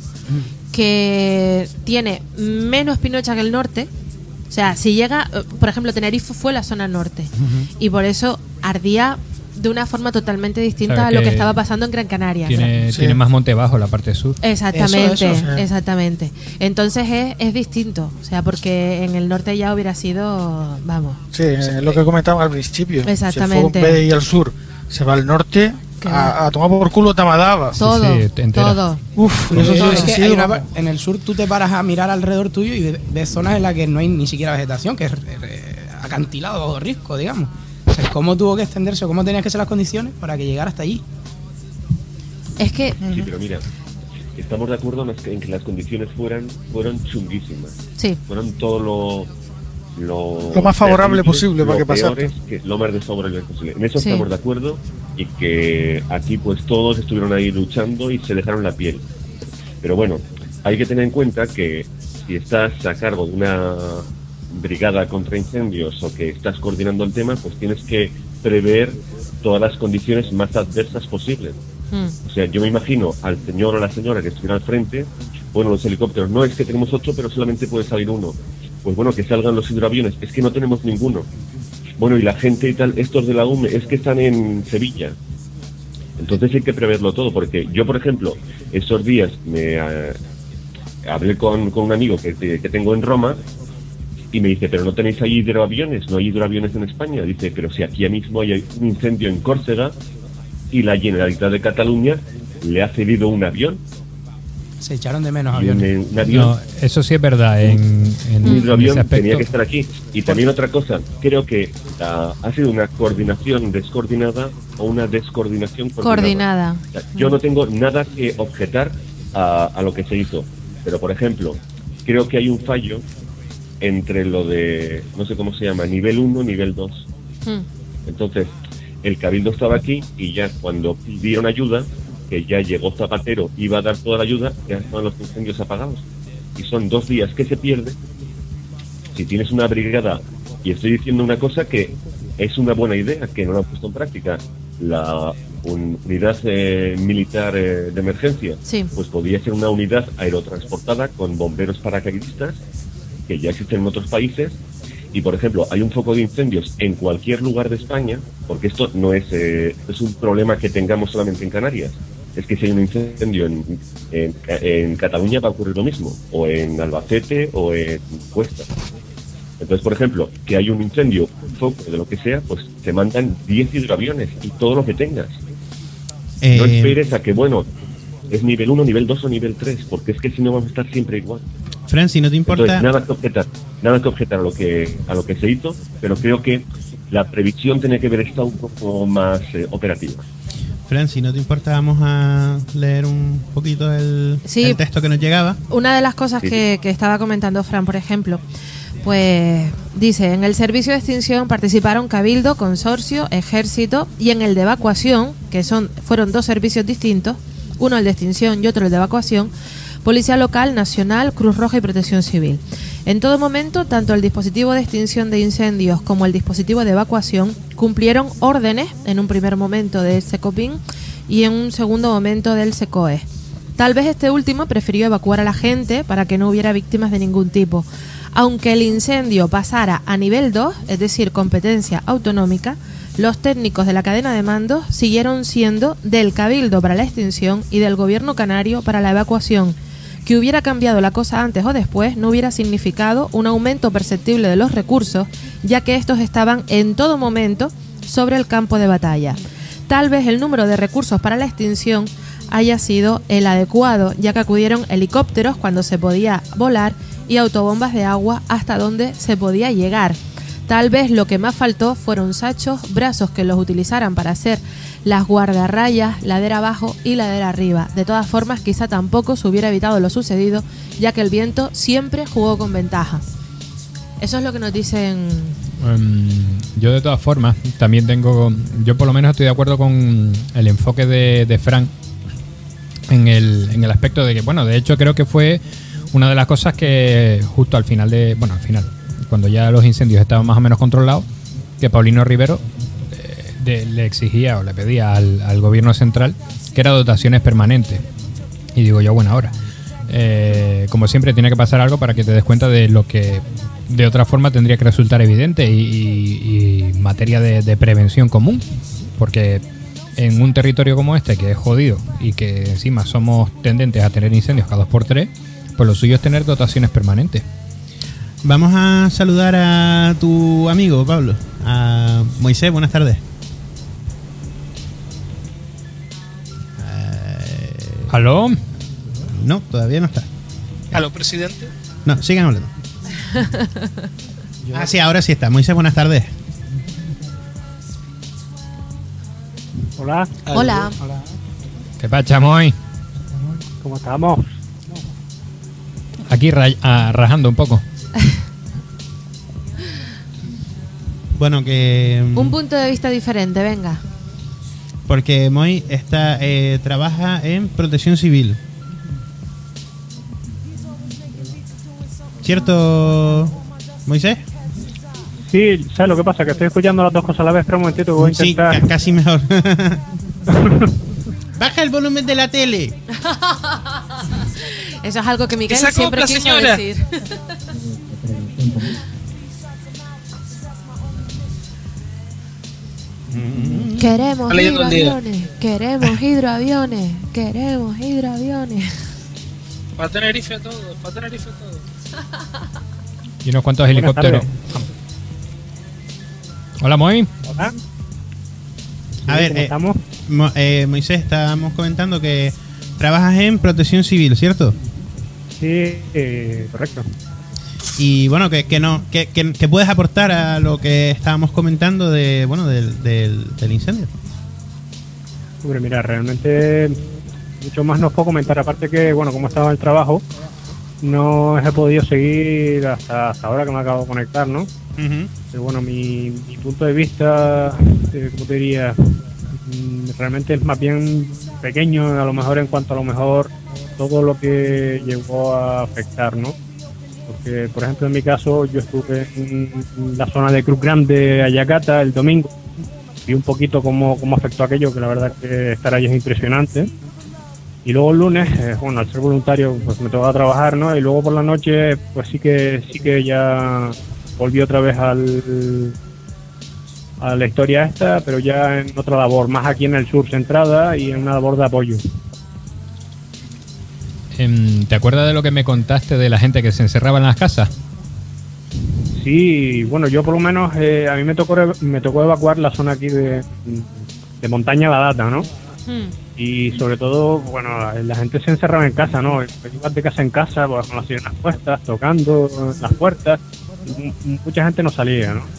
que tiene menos pinocha que el norte. O sea, si llega, por ejemplo, Tenerife fue la zona norte, y por eso ardía de una forma totalmente distinta a lo que estaba pasando en Gran Canaria. Tiene más monte bajo la parte sur. Exactamente, exactamente. Entonces es distinto, o sea, porque en el norte ya hubiera sido, vamos. Sí, es lo que comentaba al principio. Exactamente. Si el fuego en vez de ir al sur se va al norte, a tomar por culo Tamadaba. Todo, todo. Uf, eso es que en el sur tú te paras a mirar alrededor tuyo y ves zonas en las que no hay ni siquiera vegetación, que es acantilado o risco, digamos. O sea, cómo tuvo que extenderse, cómo tenían que ser las condiciones para que llegara hasta allí. Es que... Sí, pero mira, estamos de acuerdo en que las condiciones fueron chunguísimas. Sí. Fueron todo lo más favorable posible para que pasara. Que lo más desfavorable posible. En eso estamos de acuerdo, y que aquí pues todos estuvieron ahí luchando y se dejaron la piel. Pero bueno, hay que tener en cuenta que si estás a cargo de una brigada contra incendios o que estás coordinando el tema, pues tienes que prever todas las condiciones más adversas posibles. O sea, yo me imagino al señor o la señora que estuviera al frente, bueno, los helicópteros, no es que tenemos 8, pero solamente puede salir uno. Pues bueno, que salgan los hidroaviones, es que no tenemos ninguno. Bueno, y la gente y tal, estos de la UME, es que están en Sevilla. Entonces hay que preverlo todo, porque yo, por ejemplo, esos días hablé con un amigo que tengo en Roma y me dice, pero no tenéis ahí hidroaviones, no hay hidroaviones en España. Dice, pero si aquí mismo hay un incendio en Córcega y la Generalitat de Cataluña le ha cedido un avión. Se echaron de menos aviones. Un avión. No, eso sí es verdad. Un hidroavión tenía que estar aquí. Y también otra cosa, creo que ha sido una coordinación descoordinada o una descoordinación coordinada. O sea, yo no tengo nada que objetar a lo que se hizo. Pero, por ejemplo, creo que hay un fallo entre lo de, no sé cómo se llama, nivel 1, nivel 2. Entonces, el Cabildo estaba aquí y ya cuando pidieron ayuda, que ya llegó Zapatero, iba a dar toda la ayuda, ya estaban los incendios apagados. Y son 2 días que se pierde. Si tienes una brigada, y estoy diciendo una cosa que es una buena idea, que no la han puesto en práctica, la unidad militar de emergencia, pues podría ser una unidad aerotransportada con bomberos paracaidistas, que ya existen en otros países. Y, por ejemplo, hay un foco de incendios en cualquier lugar de España, porque esto no es un problema que tengamos solamente en Canarias. Es que si hay un incendio en Cataluña va a ocurrir lo mismo, o en Albacete o en Cuesta. Entonces, por ejemplo, que hay un incendio, un foco, de lo que sea, pues te mandan 10 hidroaviones y todo lo que tengas. No esperes a que, bueno, es nivel 1, nivel 2 o nivel 3, porque es que si no vamos a estar siempre igual. Fran, si no te importa... Entonces, nada que objetar a lo que se hizo, pero creo que la previsión tiene que haber estado un poco más operativa. Fran, si no te importa, vamos a leer un poquito el texto que nos llegaba. Una de las cosas que estaba comentando Fran, por ejemplo, pues dice, en el servicio de extinción participaron Cabildo, Consorcio, Ejército, y en el de evacuación, que fueron 2 servicios distintos, uno el de extinción y otro el de evacuación, Policía Local, Nacional, Cruz Roja y Protección Civil. En todo momento, tanto el dispositivo de extinción de incendios como el dispositivo de evacuación cumplieron órdenes, en un primer momento del SECOPIN y en un segundo momento del SECOE. Tal vez este último prefirió evacuar a la gente para que no hubiera víctimas de ningún tipo. Aunque el incendio pasara a nivel 2, es decir, competencia autonómica, los técnicos de la cadena de mando siguieron siendo del Cabildo para la extinción y del Gobierno canario para la evacuación. Que hubiera cambiado la cosa antes o después no hubiera significado un aumento perceptible de los recursos, ya que estos estaban en todo momento sobre el campo de batalla. Tal vez el número de recursos para la extinción haya sido el adecuado, ya que acudieron helicópteros cuando se podía volar y autobombas de agua hasta donde se podía llegar. Tal vez lo que más faltó fueron sachos, brazos que los utilizaran para hacer las guardarrayas, ladera abajo y ladera arriba. De todas formas, quizá tampoco se hubiera evitado lo sucedido, ya que el viento siempre jugó con ventaja. Eso es lo que nos dicen. Yo de todas formas también yo por lo menos estoy de acuerdo con el enfoque de Fran en el aspecto de que, bueno, de hecho creo que fue una de las cosas que justo al final cuando ya los incendios estaban más o menos controlados, que Paulino Rivero le exigía o le pedía al gobierno central que era dotaciones permanentes. Y digo yo, bueno, ahora como siempre tiene que pasar algo para que te des cuenta de lo que de otra forma tendría que resultar evidente y materia de prevención común, porque en un territorio como este, que es jodido y que encima somos tendentes a tener incendios cada 2x3, pues lo suyo es tener dotaciones permanentes. Vamos a saludar a tu amigo, Pablo, a Moisés. Buenas tardes. ¿Aló? No, todavía no está. ¿Aló, presidente? No, sigan hablando. Sí, ahora sí está. Moisés, buenas tardes. Hola. Hola. ¿Qué pasa, Moy? ¿Cómo estamos? Aquí rajando un poco. Bueno, que... Un punto de vista diferente, venga. Porque Moy trabaja en Protección Civil. ¿Cierto, Moisés? Sí, ¿sabes lo que pasa? Que estoy escuchando las dos cosas a la vez, pero un momentito que voy a intentar... Sí, casi mejor. Baja el volumen de la tele. Eso es algo que Miguel ¡Esa siempre copla, quiso señora! decir. Queremos Está leyendo el día. hidroaviones, queremos hidroaviones, queremos hidroaviones. Para Tenerife todo, para Tenerife todo. Y unos cuantos Buenas helicópteros. tardes. Hola, Moy. Hola. A ver, ¿Cómo estamos? Moisés, estábamos comentando que trabajas en protección civil, ¿cierto? Sí, correcto. Y bueno, que puedes aportar a lo que estábamos comentando de del incendio. Hombre, mira, realmente mucho más no puedo comentar. Aparte que, bueno, como estaba en el trabajo, no he podido seguir hasta ahora que me acabo de conectar, ¿no? Pero bueno, mi punto de vista, como te diría, realmente es más bien pequeño, a lo mejor en cuanto a lo mejor todo lo que llegó a afectar, ¿no? Porque, por ejemplo, en mi caso, yo estuve en la zona de Cruz Grande, Ayacata, el domingo. Vi un poquito cómo afectó aquello, que la verdad que estar allí es impresionante. Y luego el lunes, bueno, al ser voluntario, pues me tocaba trabajar, ¿no? Y luego por la noche, pues sí que ya volví otra vez a la historia esta, pero ya en otra labor, más aquí en el sur centrada y en una labor de apoyo. ¿Te acuerdas de lo que me contaste de la gente que se encerraba en las casas? Sí, bueno, yo por lo menos, a mí me tocó evacuar la zona aquí de Montaña La Data, ¿no? Y sobre todo, bueno, la gente se encerraba en casa, ¿no? Ibas de casa en casa, pues, con las sirenas puestas, tocando las puertas. Mucha gente no salía, ¿no?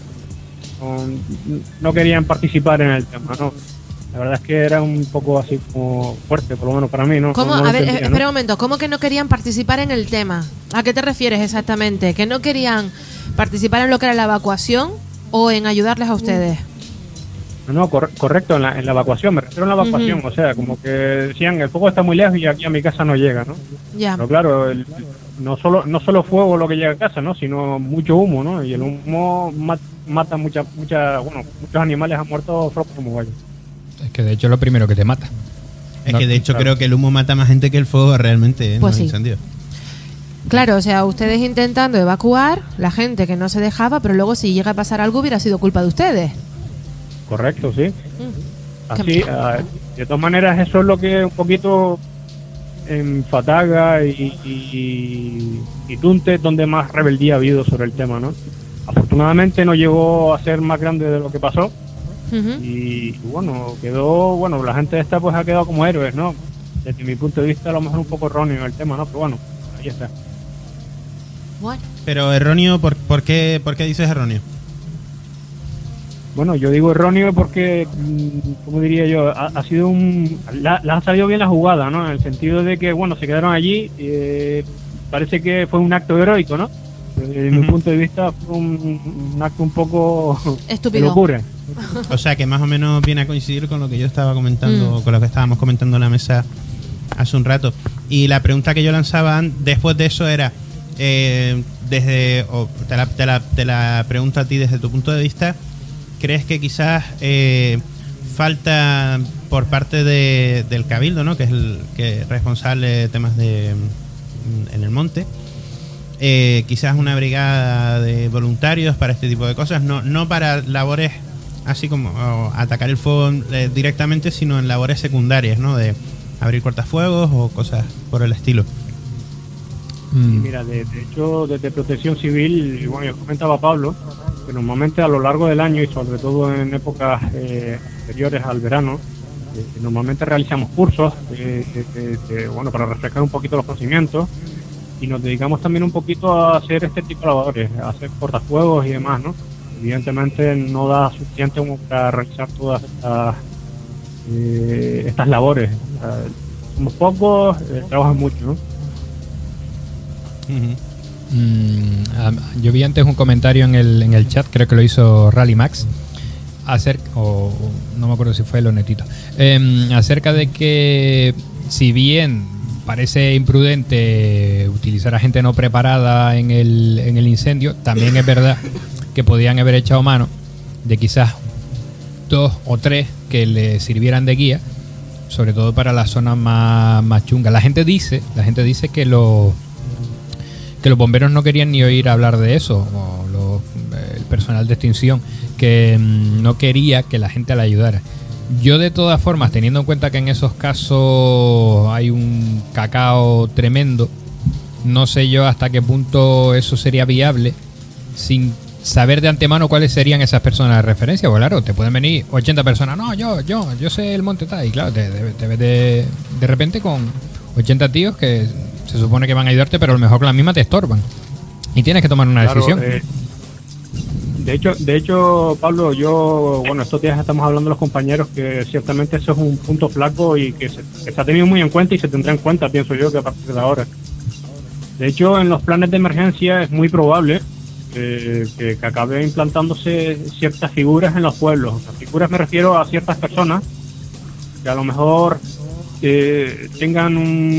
No querían participar en el tema, ¿no? La verdad es que era un poco así como fuerte, por lo menos para mí, ¿no? ¿Cómo? No A ver, entendía, ¿no? espera un momento. ¿Cómo que no querían participar en el tema? ¿A qué te refieres exactamente? ¿Que no querían participar en lo que era la evacuación o en ayudarles a ustedes? No, correcto, en la evacuación, me refiero a la evacuación, o sea, como que decían, el fuego está muy lejos y aquí a mi casa no llega, ¿no? Ya. Pero claro, no solo fuego lo que llega a casa, ¿no? Sino mucho humo, ¿no? Y el humo mata muchos animales han muerto solo por humo, vaya. Es que de hecho es lo primero que te mata. Es que de hecho creo que el humo mata más gente que el fuego realmente en Pues los sí. incendios. Claro, o sea, ustedes intentando evacuar, la gente que no se dejaba, pero luego si llega a pasar algo hubiera sido culpa de ustedes. Correcto, sí. Así, de todas maneras, eso es lo que un poquito en Fataga y Tunte es donde más rebeldía ha habido sobre el tema, ¿no? Afortunadamente no llegó a ser más grande de lo que pasó. Y bueno, la gente esta pues ha quedado como héroes, ¿no? Desde mi punto de vista a lo mejor un poco erróneo el tema, ¿no? Pero bueno, ahí está. Bueno. Pero erróneo, ¿por qué dices erróneo? Bueno, yo digo erróneo porque, como diría yo, ha sido la ha salido bien la jugada, ¿no? En el sentido de que, bueno, se quedaron allí, parece que fue un acto heroico, ¿no? Desde mi punto de vista fue un acto un poco estúpido. de locura. O sea, que más o menos viene a coincidir con lo que yo estaba comentando, con lo que estábamos comentando en la mesa hace un rato. Y la pregunta que yo lanzaba después de eso era, te la pregunto a ti desde tu punto de vista, ¿crees que quizás falta por parte del Cabildo, ¿no? Que es el que es responsable de temas en el monte, quizás una brigada de voluntarios para este tipo de cosas, no para labores así como atacar el fuego directamente, sino en labores secundarias, ¿no? De abrir cortafuegos o cosas por el estilo. Y mira, de hecho, desde Protección Civil, bueno, yo comentaba a Pablo, que normalmente a lo largo del año y sobre todo en épocas anteriores al verano, normalmente realizamos cursos para refrescar un poquito los conocimientos y nos dedicamos también un poquito a hacer este tipo de labores, a hacer cortafuegos y demás, ¿no? Evidentemente no da suficiente como para realizar todas estas labores. O sea, somos pocos, trabajan mucho, ¿no? Yo vi antes un comentario en el chat, creo que lo hizo Rally Max, no me acuerdo si fue el Onetito, acerca de que si bien parece imprudente utilizar a gente no preparada en el incendio, también es verdad que podían haber echado mano de quizás 2 o 3 que le sirvieran de guía, sobre todo para las zonas más chungas. La gente dice que los bomberos no querían ni oír hablar de eso, o el personal de extinción, que no quería que la gente la ayudara. Yo, de todas formas, teniendo en cuenta que en esos casos hay un cacao tremendo, no sé yo hasta qué punto eso sería viable sin saber de antemano cuáles serían esas personas de referencia. Porque claro, te pueden venir 80 personas, no, yo sé el monte tal, y claro, te ves de repente con 80 tíos que se supone que van a ayudarte, pero a lo mejor con la misma te estorban y tienes que tomar una decisión. De hecho, Pablo, estos días estamos hablando los compañeros que ciertamente eso es un punto flaco y que se ha tenido muy en cuenta y se tendrá en cuenta, pienso yo, que a partir de ahora. De hecho, en los planes de emergencia es muy probable que acabe implantándose ciertas figuras en los pueblos. Las figuras me refiero a ciertas personas que a lo mejor tengan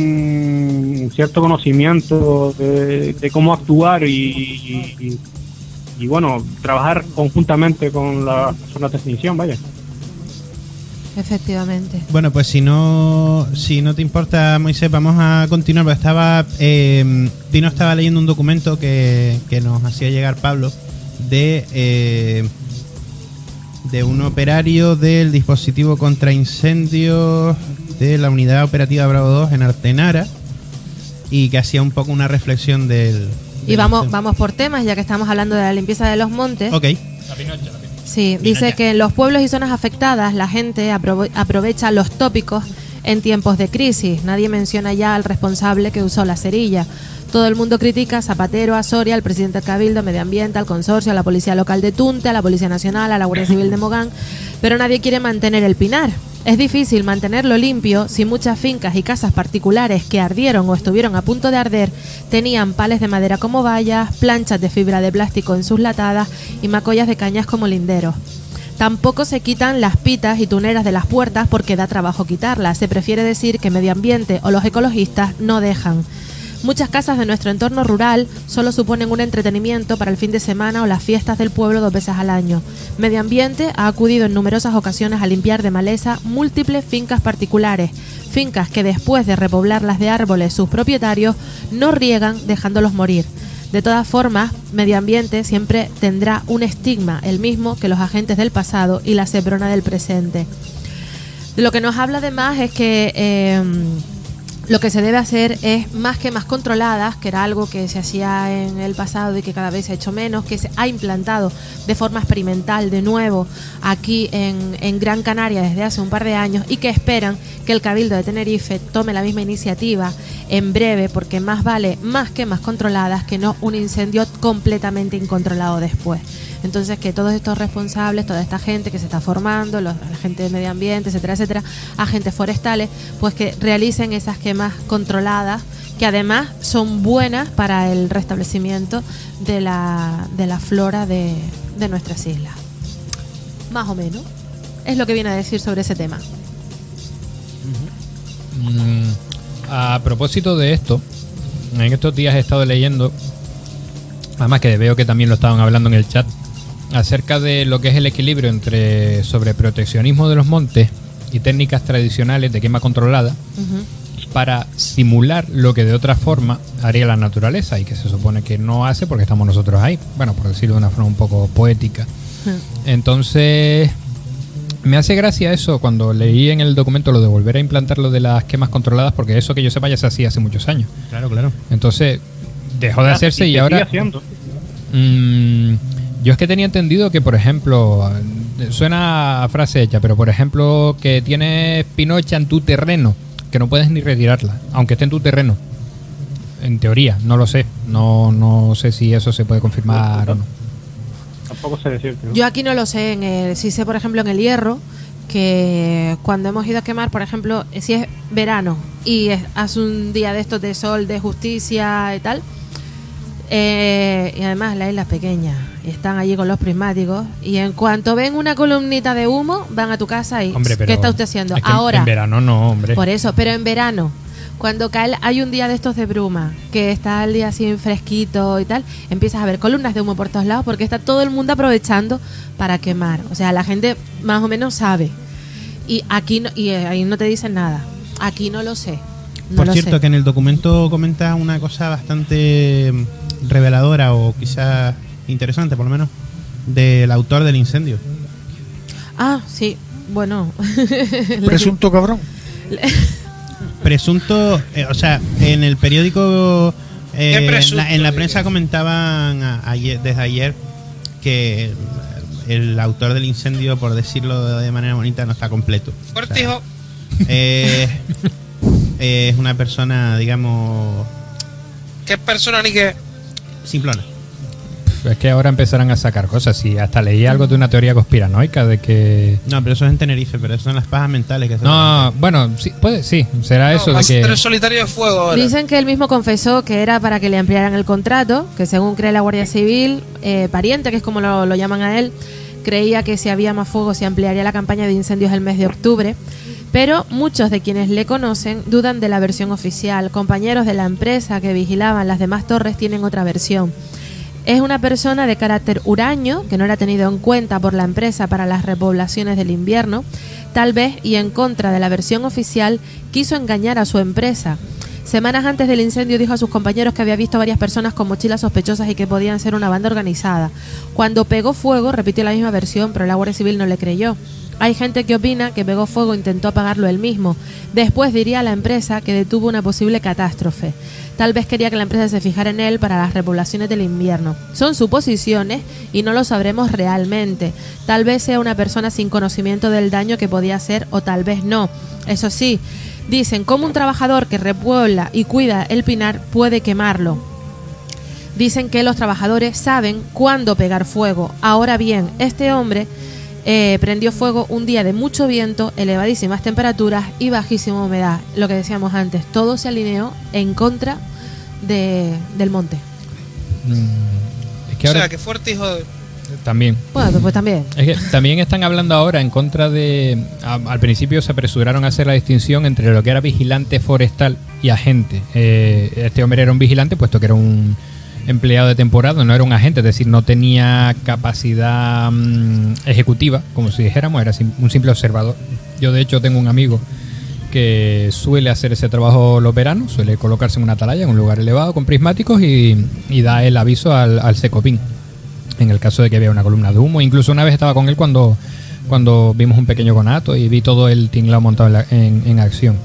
un cierto conocimiento de cómo actuar y bueno, trabajar conjuntamente con las personas de extinción, vaya. Efectivamente. Bueno, pues si no te importa, Moisés, vamos a continuar. Pino estaba leyendo un documento que nos hacía llegar Pablo de un operario del dispositivo contra incendios de la unidad operativa Bravo 2 en Artenara, y que hacía un poco una reflexión del y vamos por temas, ya que estamos hablando de la limpieza de los montes. Ok. Sí, dice que en los pueblos y zonas afectadas la gente aprovecha los tópicos en tiempos de crisis. Nadie menciona ya al responsable que usó la cerilla. Todo el mundo critica a Zapatero, a Soria, al presidente del Cabildo, Medio Ambiente, al Consorcio, a la Policía Local de Tunte, a la Policía Nacional, a la Guardia Civil de Mogán, pero nadie quiere mantener el pinar. Es difícil mantenerlo limpio si muchas fincas y casas particulares que ardieron o estuvieron a punto de arder tenían pales de madera como vallas, planchas de fibra de plástico en sus latadas y macollas de cañas como linderos. Tampoco se quitan las pitas y tuneras de las puertas porque da trabajo quitarlas. Se prefiere decir que Medio Ambiente o los ecologistas no dejan. Muchas casas de nuestro entorno rural solo suponen un entretenimiento para el fin de semana o las fiestas del pueblo 2 veces al año. Medio Ambiente ha acudido en numerosas ocasiones a limpiar de maleza múltiples fincas particulares, fincas que después de repoblarlas de árboles sus propietarios no riegan dejándolos morir. De todas formas, Medio Ambiente siempre tendrá un estigma, el mismo que los agentes del pasado y la Seprona del presente. De lo que nos habla además es que lo que se debe hacer es más quemas controladas, que era algo que se hacía en el pasado y que cada vez se ha hecho menos, que se ha implantado de forma experimental de nuevo aquí en Gran Canaria desde hace un par de años, y que esperan que el Cabildo de Tenerife tome la misma iniciativa en breve, porque más vale más quemas controladas que no un incendio completamente incontrolado después. Entonces, que todos estos responsables, toda esta gente que se está formando, la gente de medio ambiente, etcétera, etcétera, agentes forestales, pues que realicen esas quemas controladas, que además son buenas para el restablecimiento de la flora de nuestras islas. Más o menos es lo que viene a decir sobre ese tema. A propósito de esto, en estos días he estado leyendo, además que veo que también lo estaban hablando en el chat, acerca de lo que es el equilibrio entre sobreproteccionismo de los montes y técnicas tradicionales de quema controlada para simular lo que de otra forma haría la naturaleza y que se supone que no hace porque estamos nosotros ahí, bueno, por decirlo de una forma un poco poética. Entonces me hace gracia eso cuando leí en el documento lo de volver a implantar lo de las quemas controladas, porque eso que yo sepa ya se hacía hace muchos años. Claro. Entonces dejó de hacerse y ahora yo es que tenía entendido que, por ejemplo, suena a frase hecha, pero por ejemplo, que tienes pinocha en tu terreno, que no puedes ni retirarla, aunque esté en tu terreno. En teoría, no lo sé. No sé si eso se puede confirmar o no. Tampoco sé decirte, ¿no? Yo aquí no lo sé. Sí sé, por ejemplo, en el Hierro, que cuando hemos ido a quemar, por ejemplo, si es verano y hace un día de estos de sol, de justicia y tal, y además la isla es pequeña, y están allí con los prismáticos, y en cuanto ven una columnita de humo van a tu casa y hombre, pero ¿qué está usted haciendo? Es que ahora en verano no, hombre. Por eso, pero en verano, Cuando hay un día de estos de bruma, que está el día así fresquito y tal, empiezas a ver columnas de humo por todos lados porque está todo el mundo aprovechando para quemar. O sea, la gente más o menos sabe. Y aquí ahí no te dicen nada. Aquí no lo sé. Por cierto, que en el documento comenta una cosa bastante reveladora o quizás interesante, por lo menos, del autor del incendio. Ah, sí. Bueno. Presunto cabrón. Presunto, o sea, en el periódico, en la prensa comentaban desde ayer que el autor del incendio, por decirlo de manera bonita, no está completo. Fuerte, hijo. Es una persona, digamos... ¿Qué persona ni qué? Simplona. Es que ahora empezarán a sacar cosas. Y hasta leí algo de una teoría conspiranoica de que... No, pero eso es en Tenerife, pero eso son las pajas mentales que se... No, bueno, sí, será eso de que... Pero solitario de fuego ahora. Dicen que él mismo confesó que era para que le ampliaran el contrato, que según cree la Guardia Civil, pariente, que es como lo llaman a él, creía que si había más fuego se ampliaría la campaña de incendios el mes de octubre. Pero muchos de quienes le conocen dudan de la versión oficial. Compañeros de la empresa que vigilaban las demás torres tienen otra versión. Es una persona de carácter huraño, que no era tenido en cuenta por la empresa para las repoblaciones del invierno. Tal vez, y en contra de la versión oficial, quiso engañar a su empresa. Semanas antes del incendio dijo a sus compañeros que había visto varias personas con mochilas sospechosas y que podían ser una banda organizada. Cuando pegó fuego, repitió la misma versión, pero la Guardia Civil no le creyó. Hay gente que opina que pegó fuego e intentó apagarlo él mismo. Después diría a la empresa que detuvo una posible catástrofe. Tal vez quería que la empresa se fijara en él para las repoblaciones del invierno. Son suposiciones y no lo sabremos realmente. Tal vez sea una persona sin conocimiento del daño que podía hacer o tal vez no. Eso sí, dicen como un trabajador que repuebla y cuida el pinar puede quemarlo. Dicen que los trabajadores saben cuándo pegar fuego. Ahora bien, este hombre... prendió fuego un día de mucho viento, elevadísimas temperaturas y bajísima humedad. Lo que decíamos antes, todo se alineó en contra del monte. Es que ahora, o sea, que fuerte, hijo de... También. Bueno, pues también. Es que también están hablando ahora en contra de... Al principio se apresuraron a hacer la distinción entre lo que era vigilante forestal y agente. Este hombre era un vigilante, puesto que era un empleado de temporada, no era un agente, es decir, no tenía capacidad ejecutiva, como si dijéramos, era un simple observador. Yo de hecho tengo un amigo que suele hacer ese trabajo los veranos, suele colocarse en una atalaya, en un lugar elevado, con prismáticos y da el aviso al Secopin, en el caso de que vea una columna de humo. Incluso una vez estaba con él cuando vimos un pequeño conato y vi todo el tinglado montado en acción.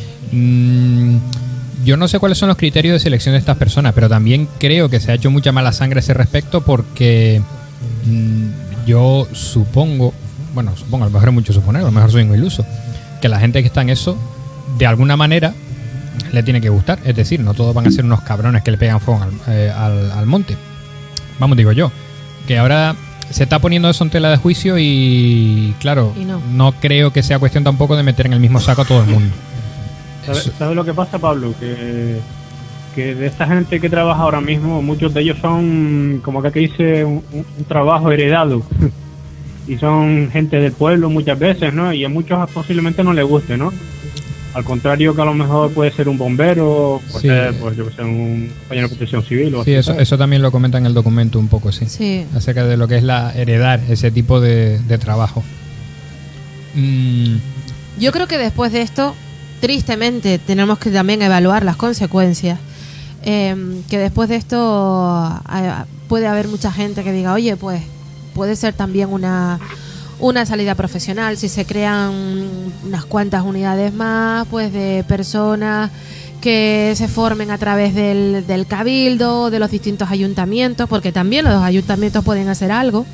Yo no sé cuáles son los criterios de selección de estas personas, pero también creo que se ha hecho mucha mala sangre a ese respecto porque yo supongo, a lo mejor es mucho suponer, a lo mejor soy un iluso, que la gente que está en eso, de alguna manera, le tiene que gustar. Es decir, no todos van a ser unos cabrones que le pegan fuego al monte. Vamos, digo yo, que ahora se está poniendo eso en tela de juicio y, claro, no creo que sea cuestión tampoco de meter en el mismo saco a todo el mundo. ¿Sabes lo que pasa, Pablo? Que de esta gente que trabaja ahora mismo, muchos de ellos son, como que dice, un trabajo heredado. Y son gente del pueblo muchas veces, ¿no? Y a muchos posiblemente no les guste, ¿no? Al contrario que a lo mejor puede ser un bombero, puede ser, pues yo que sé, un compañero de protección civil o sí, así. Eso también lo comenta en el documento un poco, sí. Acerca de lo que es heredar ese tipo de trabajo. Yo creo que después de esto, tristemente, tenemos que también evaluar las consecuencias. Que después de esto puede haber mucha gente que diga, oye, pues puede ser también una salida profesional si se crean unas cuantas unidades más, pues de personas que se formen a través del cabildo, de los distintos ayuntamientos, porque también los ayuntamientos pueden hacer algo.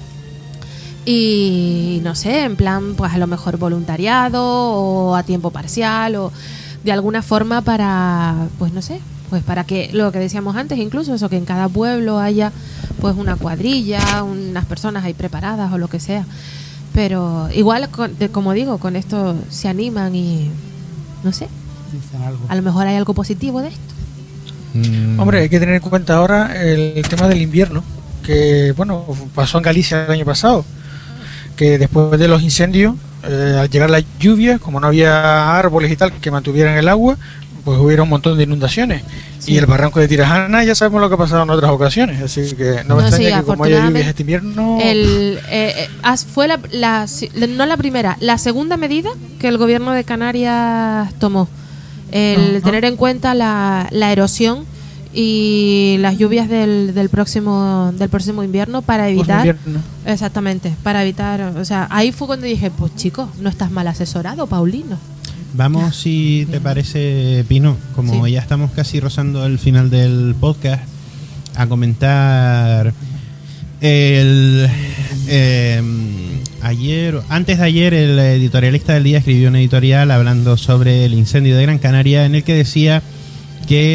Y no sé, en plan, pues a lo mejor voluntariado o a tiempo parcial o de alguna forma para, pues no sé, pues para que lo que decíamos antes, incluso eso, que en cada pueblo haya pues una cuadrilla, unas personas ahí preparadas o lo que sea. Pero igual, como digo, con esto se animan y no sé, a lo mejor hay algo positivo de esto. Hombre, hay que tener en cuenta ahora el tema del invierno, que bueno, pasó en Galicia el año pasado, que después de los incendios, al llegar la lluvia, como no había árboles y tal que mantuvieran el agua, pues hubiera un montón de inundaciones. Sí. Y el barranco de Tirajana ya sabemos lo que ha pasado en otras ocasiones, así que no me extraña que como haya lluvias este invierno... fue no la primera, la segunda medida que el gobierno de Canarias tomó, tener en cuenta la erosión y las lluvias del próximo invierno para evitar... Exactamente, para evitar... O sea, ahí fue cuando dije, pues chicos, no estás mal asesorado, Paulino. Vamos, si te parece, Pino, como ya estamos casi rozando el final del podcast, a comentar antes de ayer el editorialista del día escribió un editorial hablando sobre el incendio de Gran Canaria, en el que decía que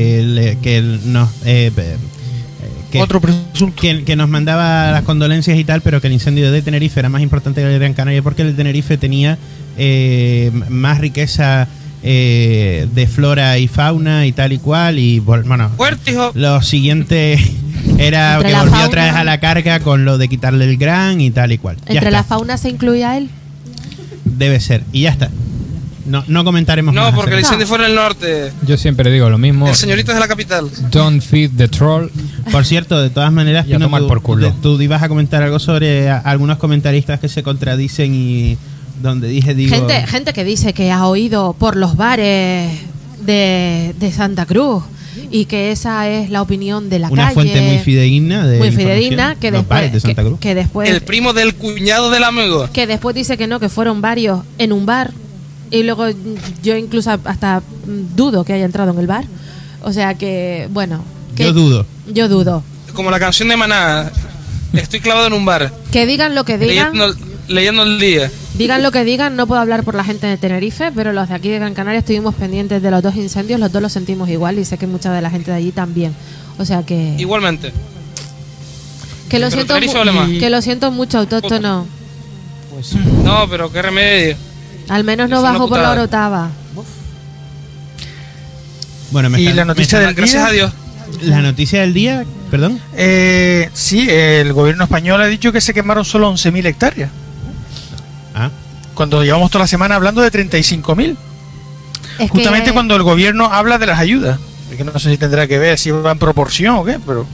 nos mandaba las condolencias y tal, pero que el incendio de Tenerife era más importante que el de Gran Canaria, porque el de Tenerife tenía más riqueza de flora y fauna y tal y cual, y bueno, lo siguiente era entre que volvió otra vez a la carga con lo de quitarle el gran y tal y cual. ¿Entre la fauna se incluía él? Debe ser, y ya está. No comentaremos más. No, porque el incendio fue en el norte. Yo siempre digo lo mismo. El señorito es de la capital. Don't feed the troll. Por cierto, de todas maneras, Pino, tú ibas a comentar algo sobre algunos comentaristas que se contradicen y donde digo... Gente que dice que ha oído por los bares de Santa Cruz y que esa es la opinión de la calle. Una fuente muy fidedigna que los bares de Santa Cruz. Que después... El primo del cuñado del amigo. Que después dice que no, que fueron varios en un bar. Y luego yo incluso hasta dudo que haya entrado en el bar. O sea que, bueno... Yo dudo. Como la canción de Maná, estoy clavado en un bar. Que digan lo que digan. Leyendo el día. Digan lo que digan, no puedo hablar por la gente de Tenerife, pero los de aquí de Gran Canaria estuvimos pendientes de los dos incendios, los dos los sentimos igual y sé que mucha de la gente de allí también. O sea que... Igualmente. Que lo siento mucho, autóctono. Pues, no, pero qué remedio. Al menos no bajó por la Orotava. Bueno, la noticia del día. Gracias a Dios. La noticia del día, perdón. Sí, el gobierno español ha dicho que se quemaron solo 11.000 hectáreas. Cuando llevamos toda la semana hablando de 35.000. Justamente cuando el gobierno habla de las ayudas. Que no sé si tendrá que ver si va en proporción o qué, pero...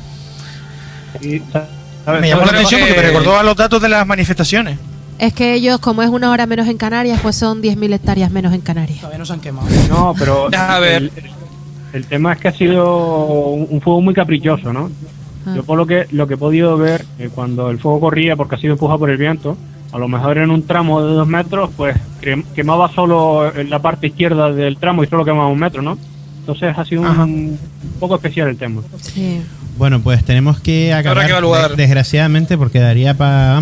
me llamó la atención porque me recordó a los datos de las manifestaciones. Es que ellos, como es una hora menos en Canarias, pues son 10.000 hectáreas menos en Canarias. Todavía no se han quemado. No, pero a ver. El tema es que ha sido un fuego muy caprichoso, ¿no? Yo por lo que he podido ver, cuando el fuego corría porque ha sido empujado por el viento, a lo mejor en un tramo de 2 metros, pues quemaba solo en la parte izquierda del tramo y solo quemaba 1 metro, ¿no? Entonces ha sido un poco especial el tema. Sí. Bueno, pues tenemos que acabar, desgraciadamente, porque daría para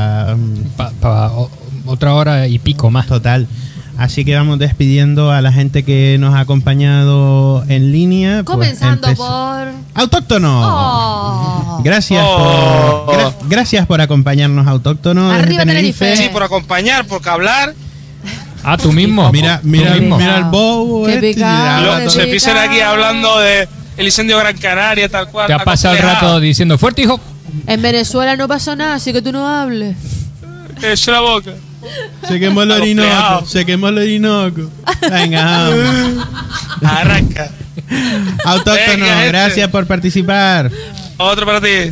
otra hora y pico más. Total. Así que vamos despidiendo a la gente que nos ha acompañado en línea. Comenzando por... ¡Autóctono! Oh. Gracias por acompañarnos, Autóctono. Arriba Tenerife. Sí, por acompañar, por hablar. Tú mismo. Mira el bobo. Se empiezan aquí hablando de el incendio de Gran Canaria, tal cual. Te ha pasado el rato diciendo fuerte, hijo. En Venezuela no pasó nada, así que tú no hables. Echa la boca. Se quemó el Orinoco. Venga, vamos. Arranca. Autóctono, gracias por participar. Otro para ti.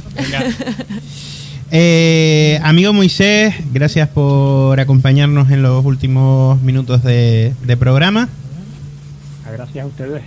Amigo Moisés, gracias por acompañarnos en los últimos minutos de programa. Gracias a ustedes.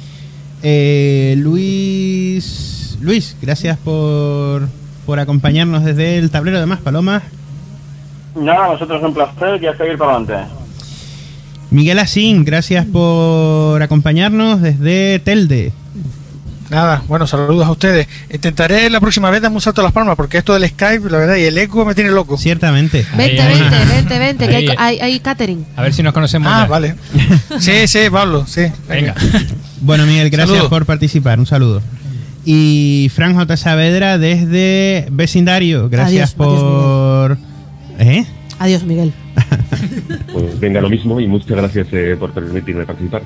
Luis, gracias por acompañarnos desde el tablero de Maspalomas. Nada, vosotros un placer y a seguir para adelante. Miguel Asín, gracias por acompañarnos desde Telde. Nada, bueno, saludos a ustedes. Intentaré la próxima vez darme un salto a Las Palmas, porque esto del Skype, la verdad, y el eco me tiene loco. Ciertamente. Vente, que hay catering. A ver si nos conocemos ya. Vale. Sí, Pablo, sí. Venga. Bueno, Miguel, gracias por participar. Un saludo. Y Fran J. Saavedra desde Vecindario. Gracias por... Adiós, Miguel. Pues venga, lo mismo, y muchas gracias por permitirme participar.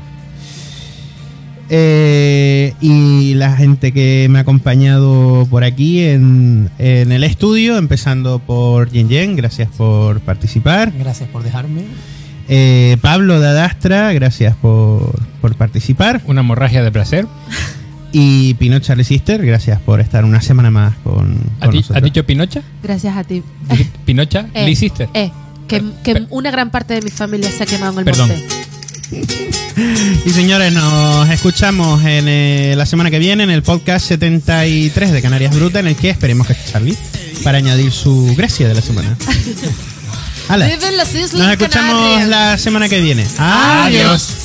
Y la gente que me ha acompañado por aquí en el estudio, empezando por Yen, gracias por participar. Gracias por dejarme. Pablo de Adastra, gracias por participar. Una hemorragia de placer. Y Pinocha Sister, gracias por estar una semana más con nosotros. ¿Has dicho Pinocha? Gracias a ti. ¿Pinocha? Sister. Que una gran parte de mi familia se ha quemado en el Perdón. monte. Y señores, nos escuchamos en la semana que viene en el podcast 73 de Canarias Bruta, en el que esperemos que esté Charlie para añadir su gracia de la semana. ¡Hala! Viven las Islas Nos escuchamos Canarias. la semana que viene. Adiós.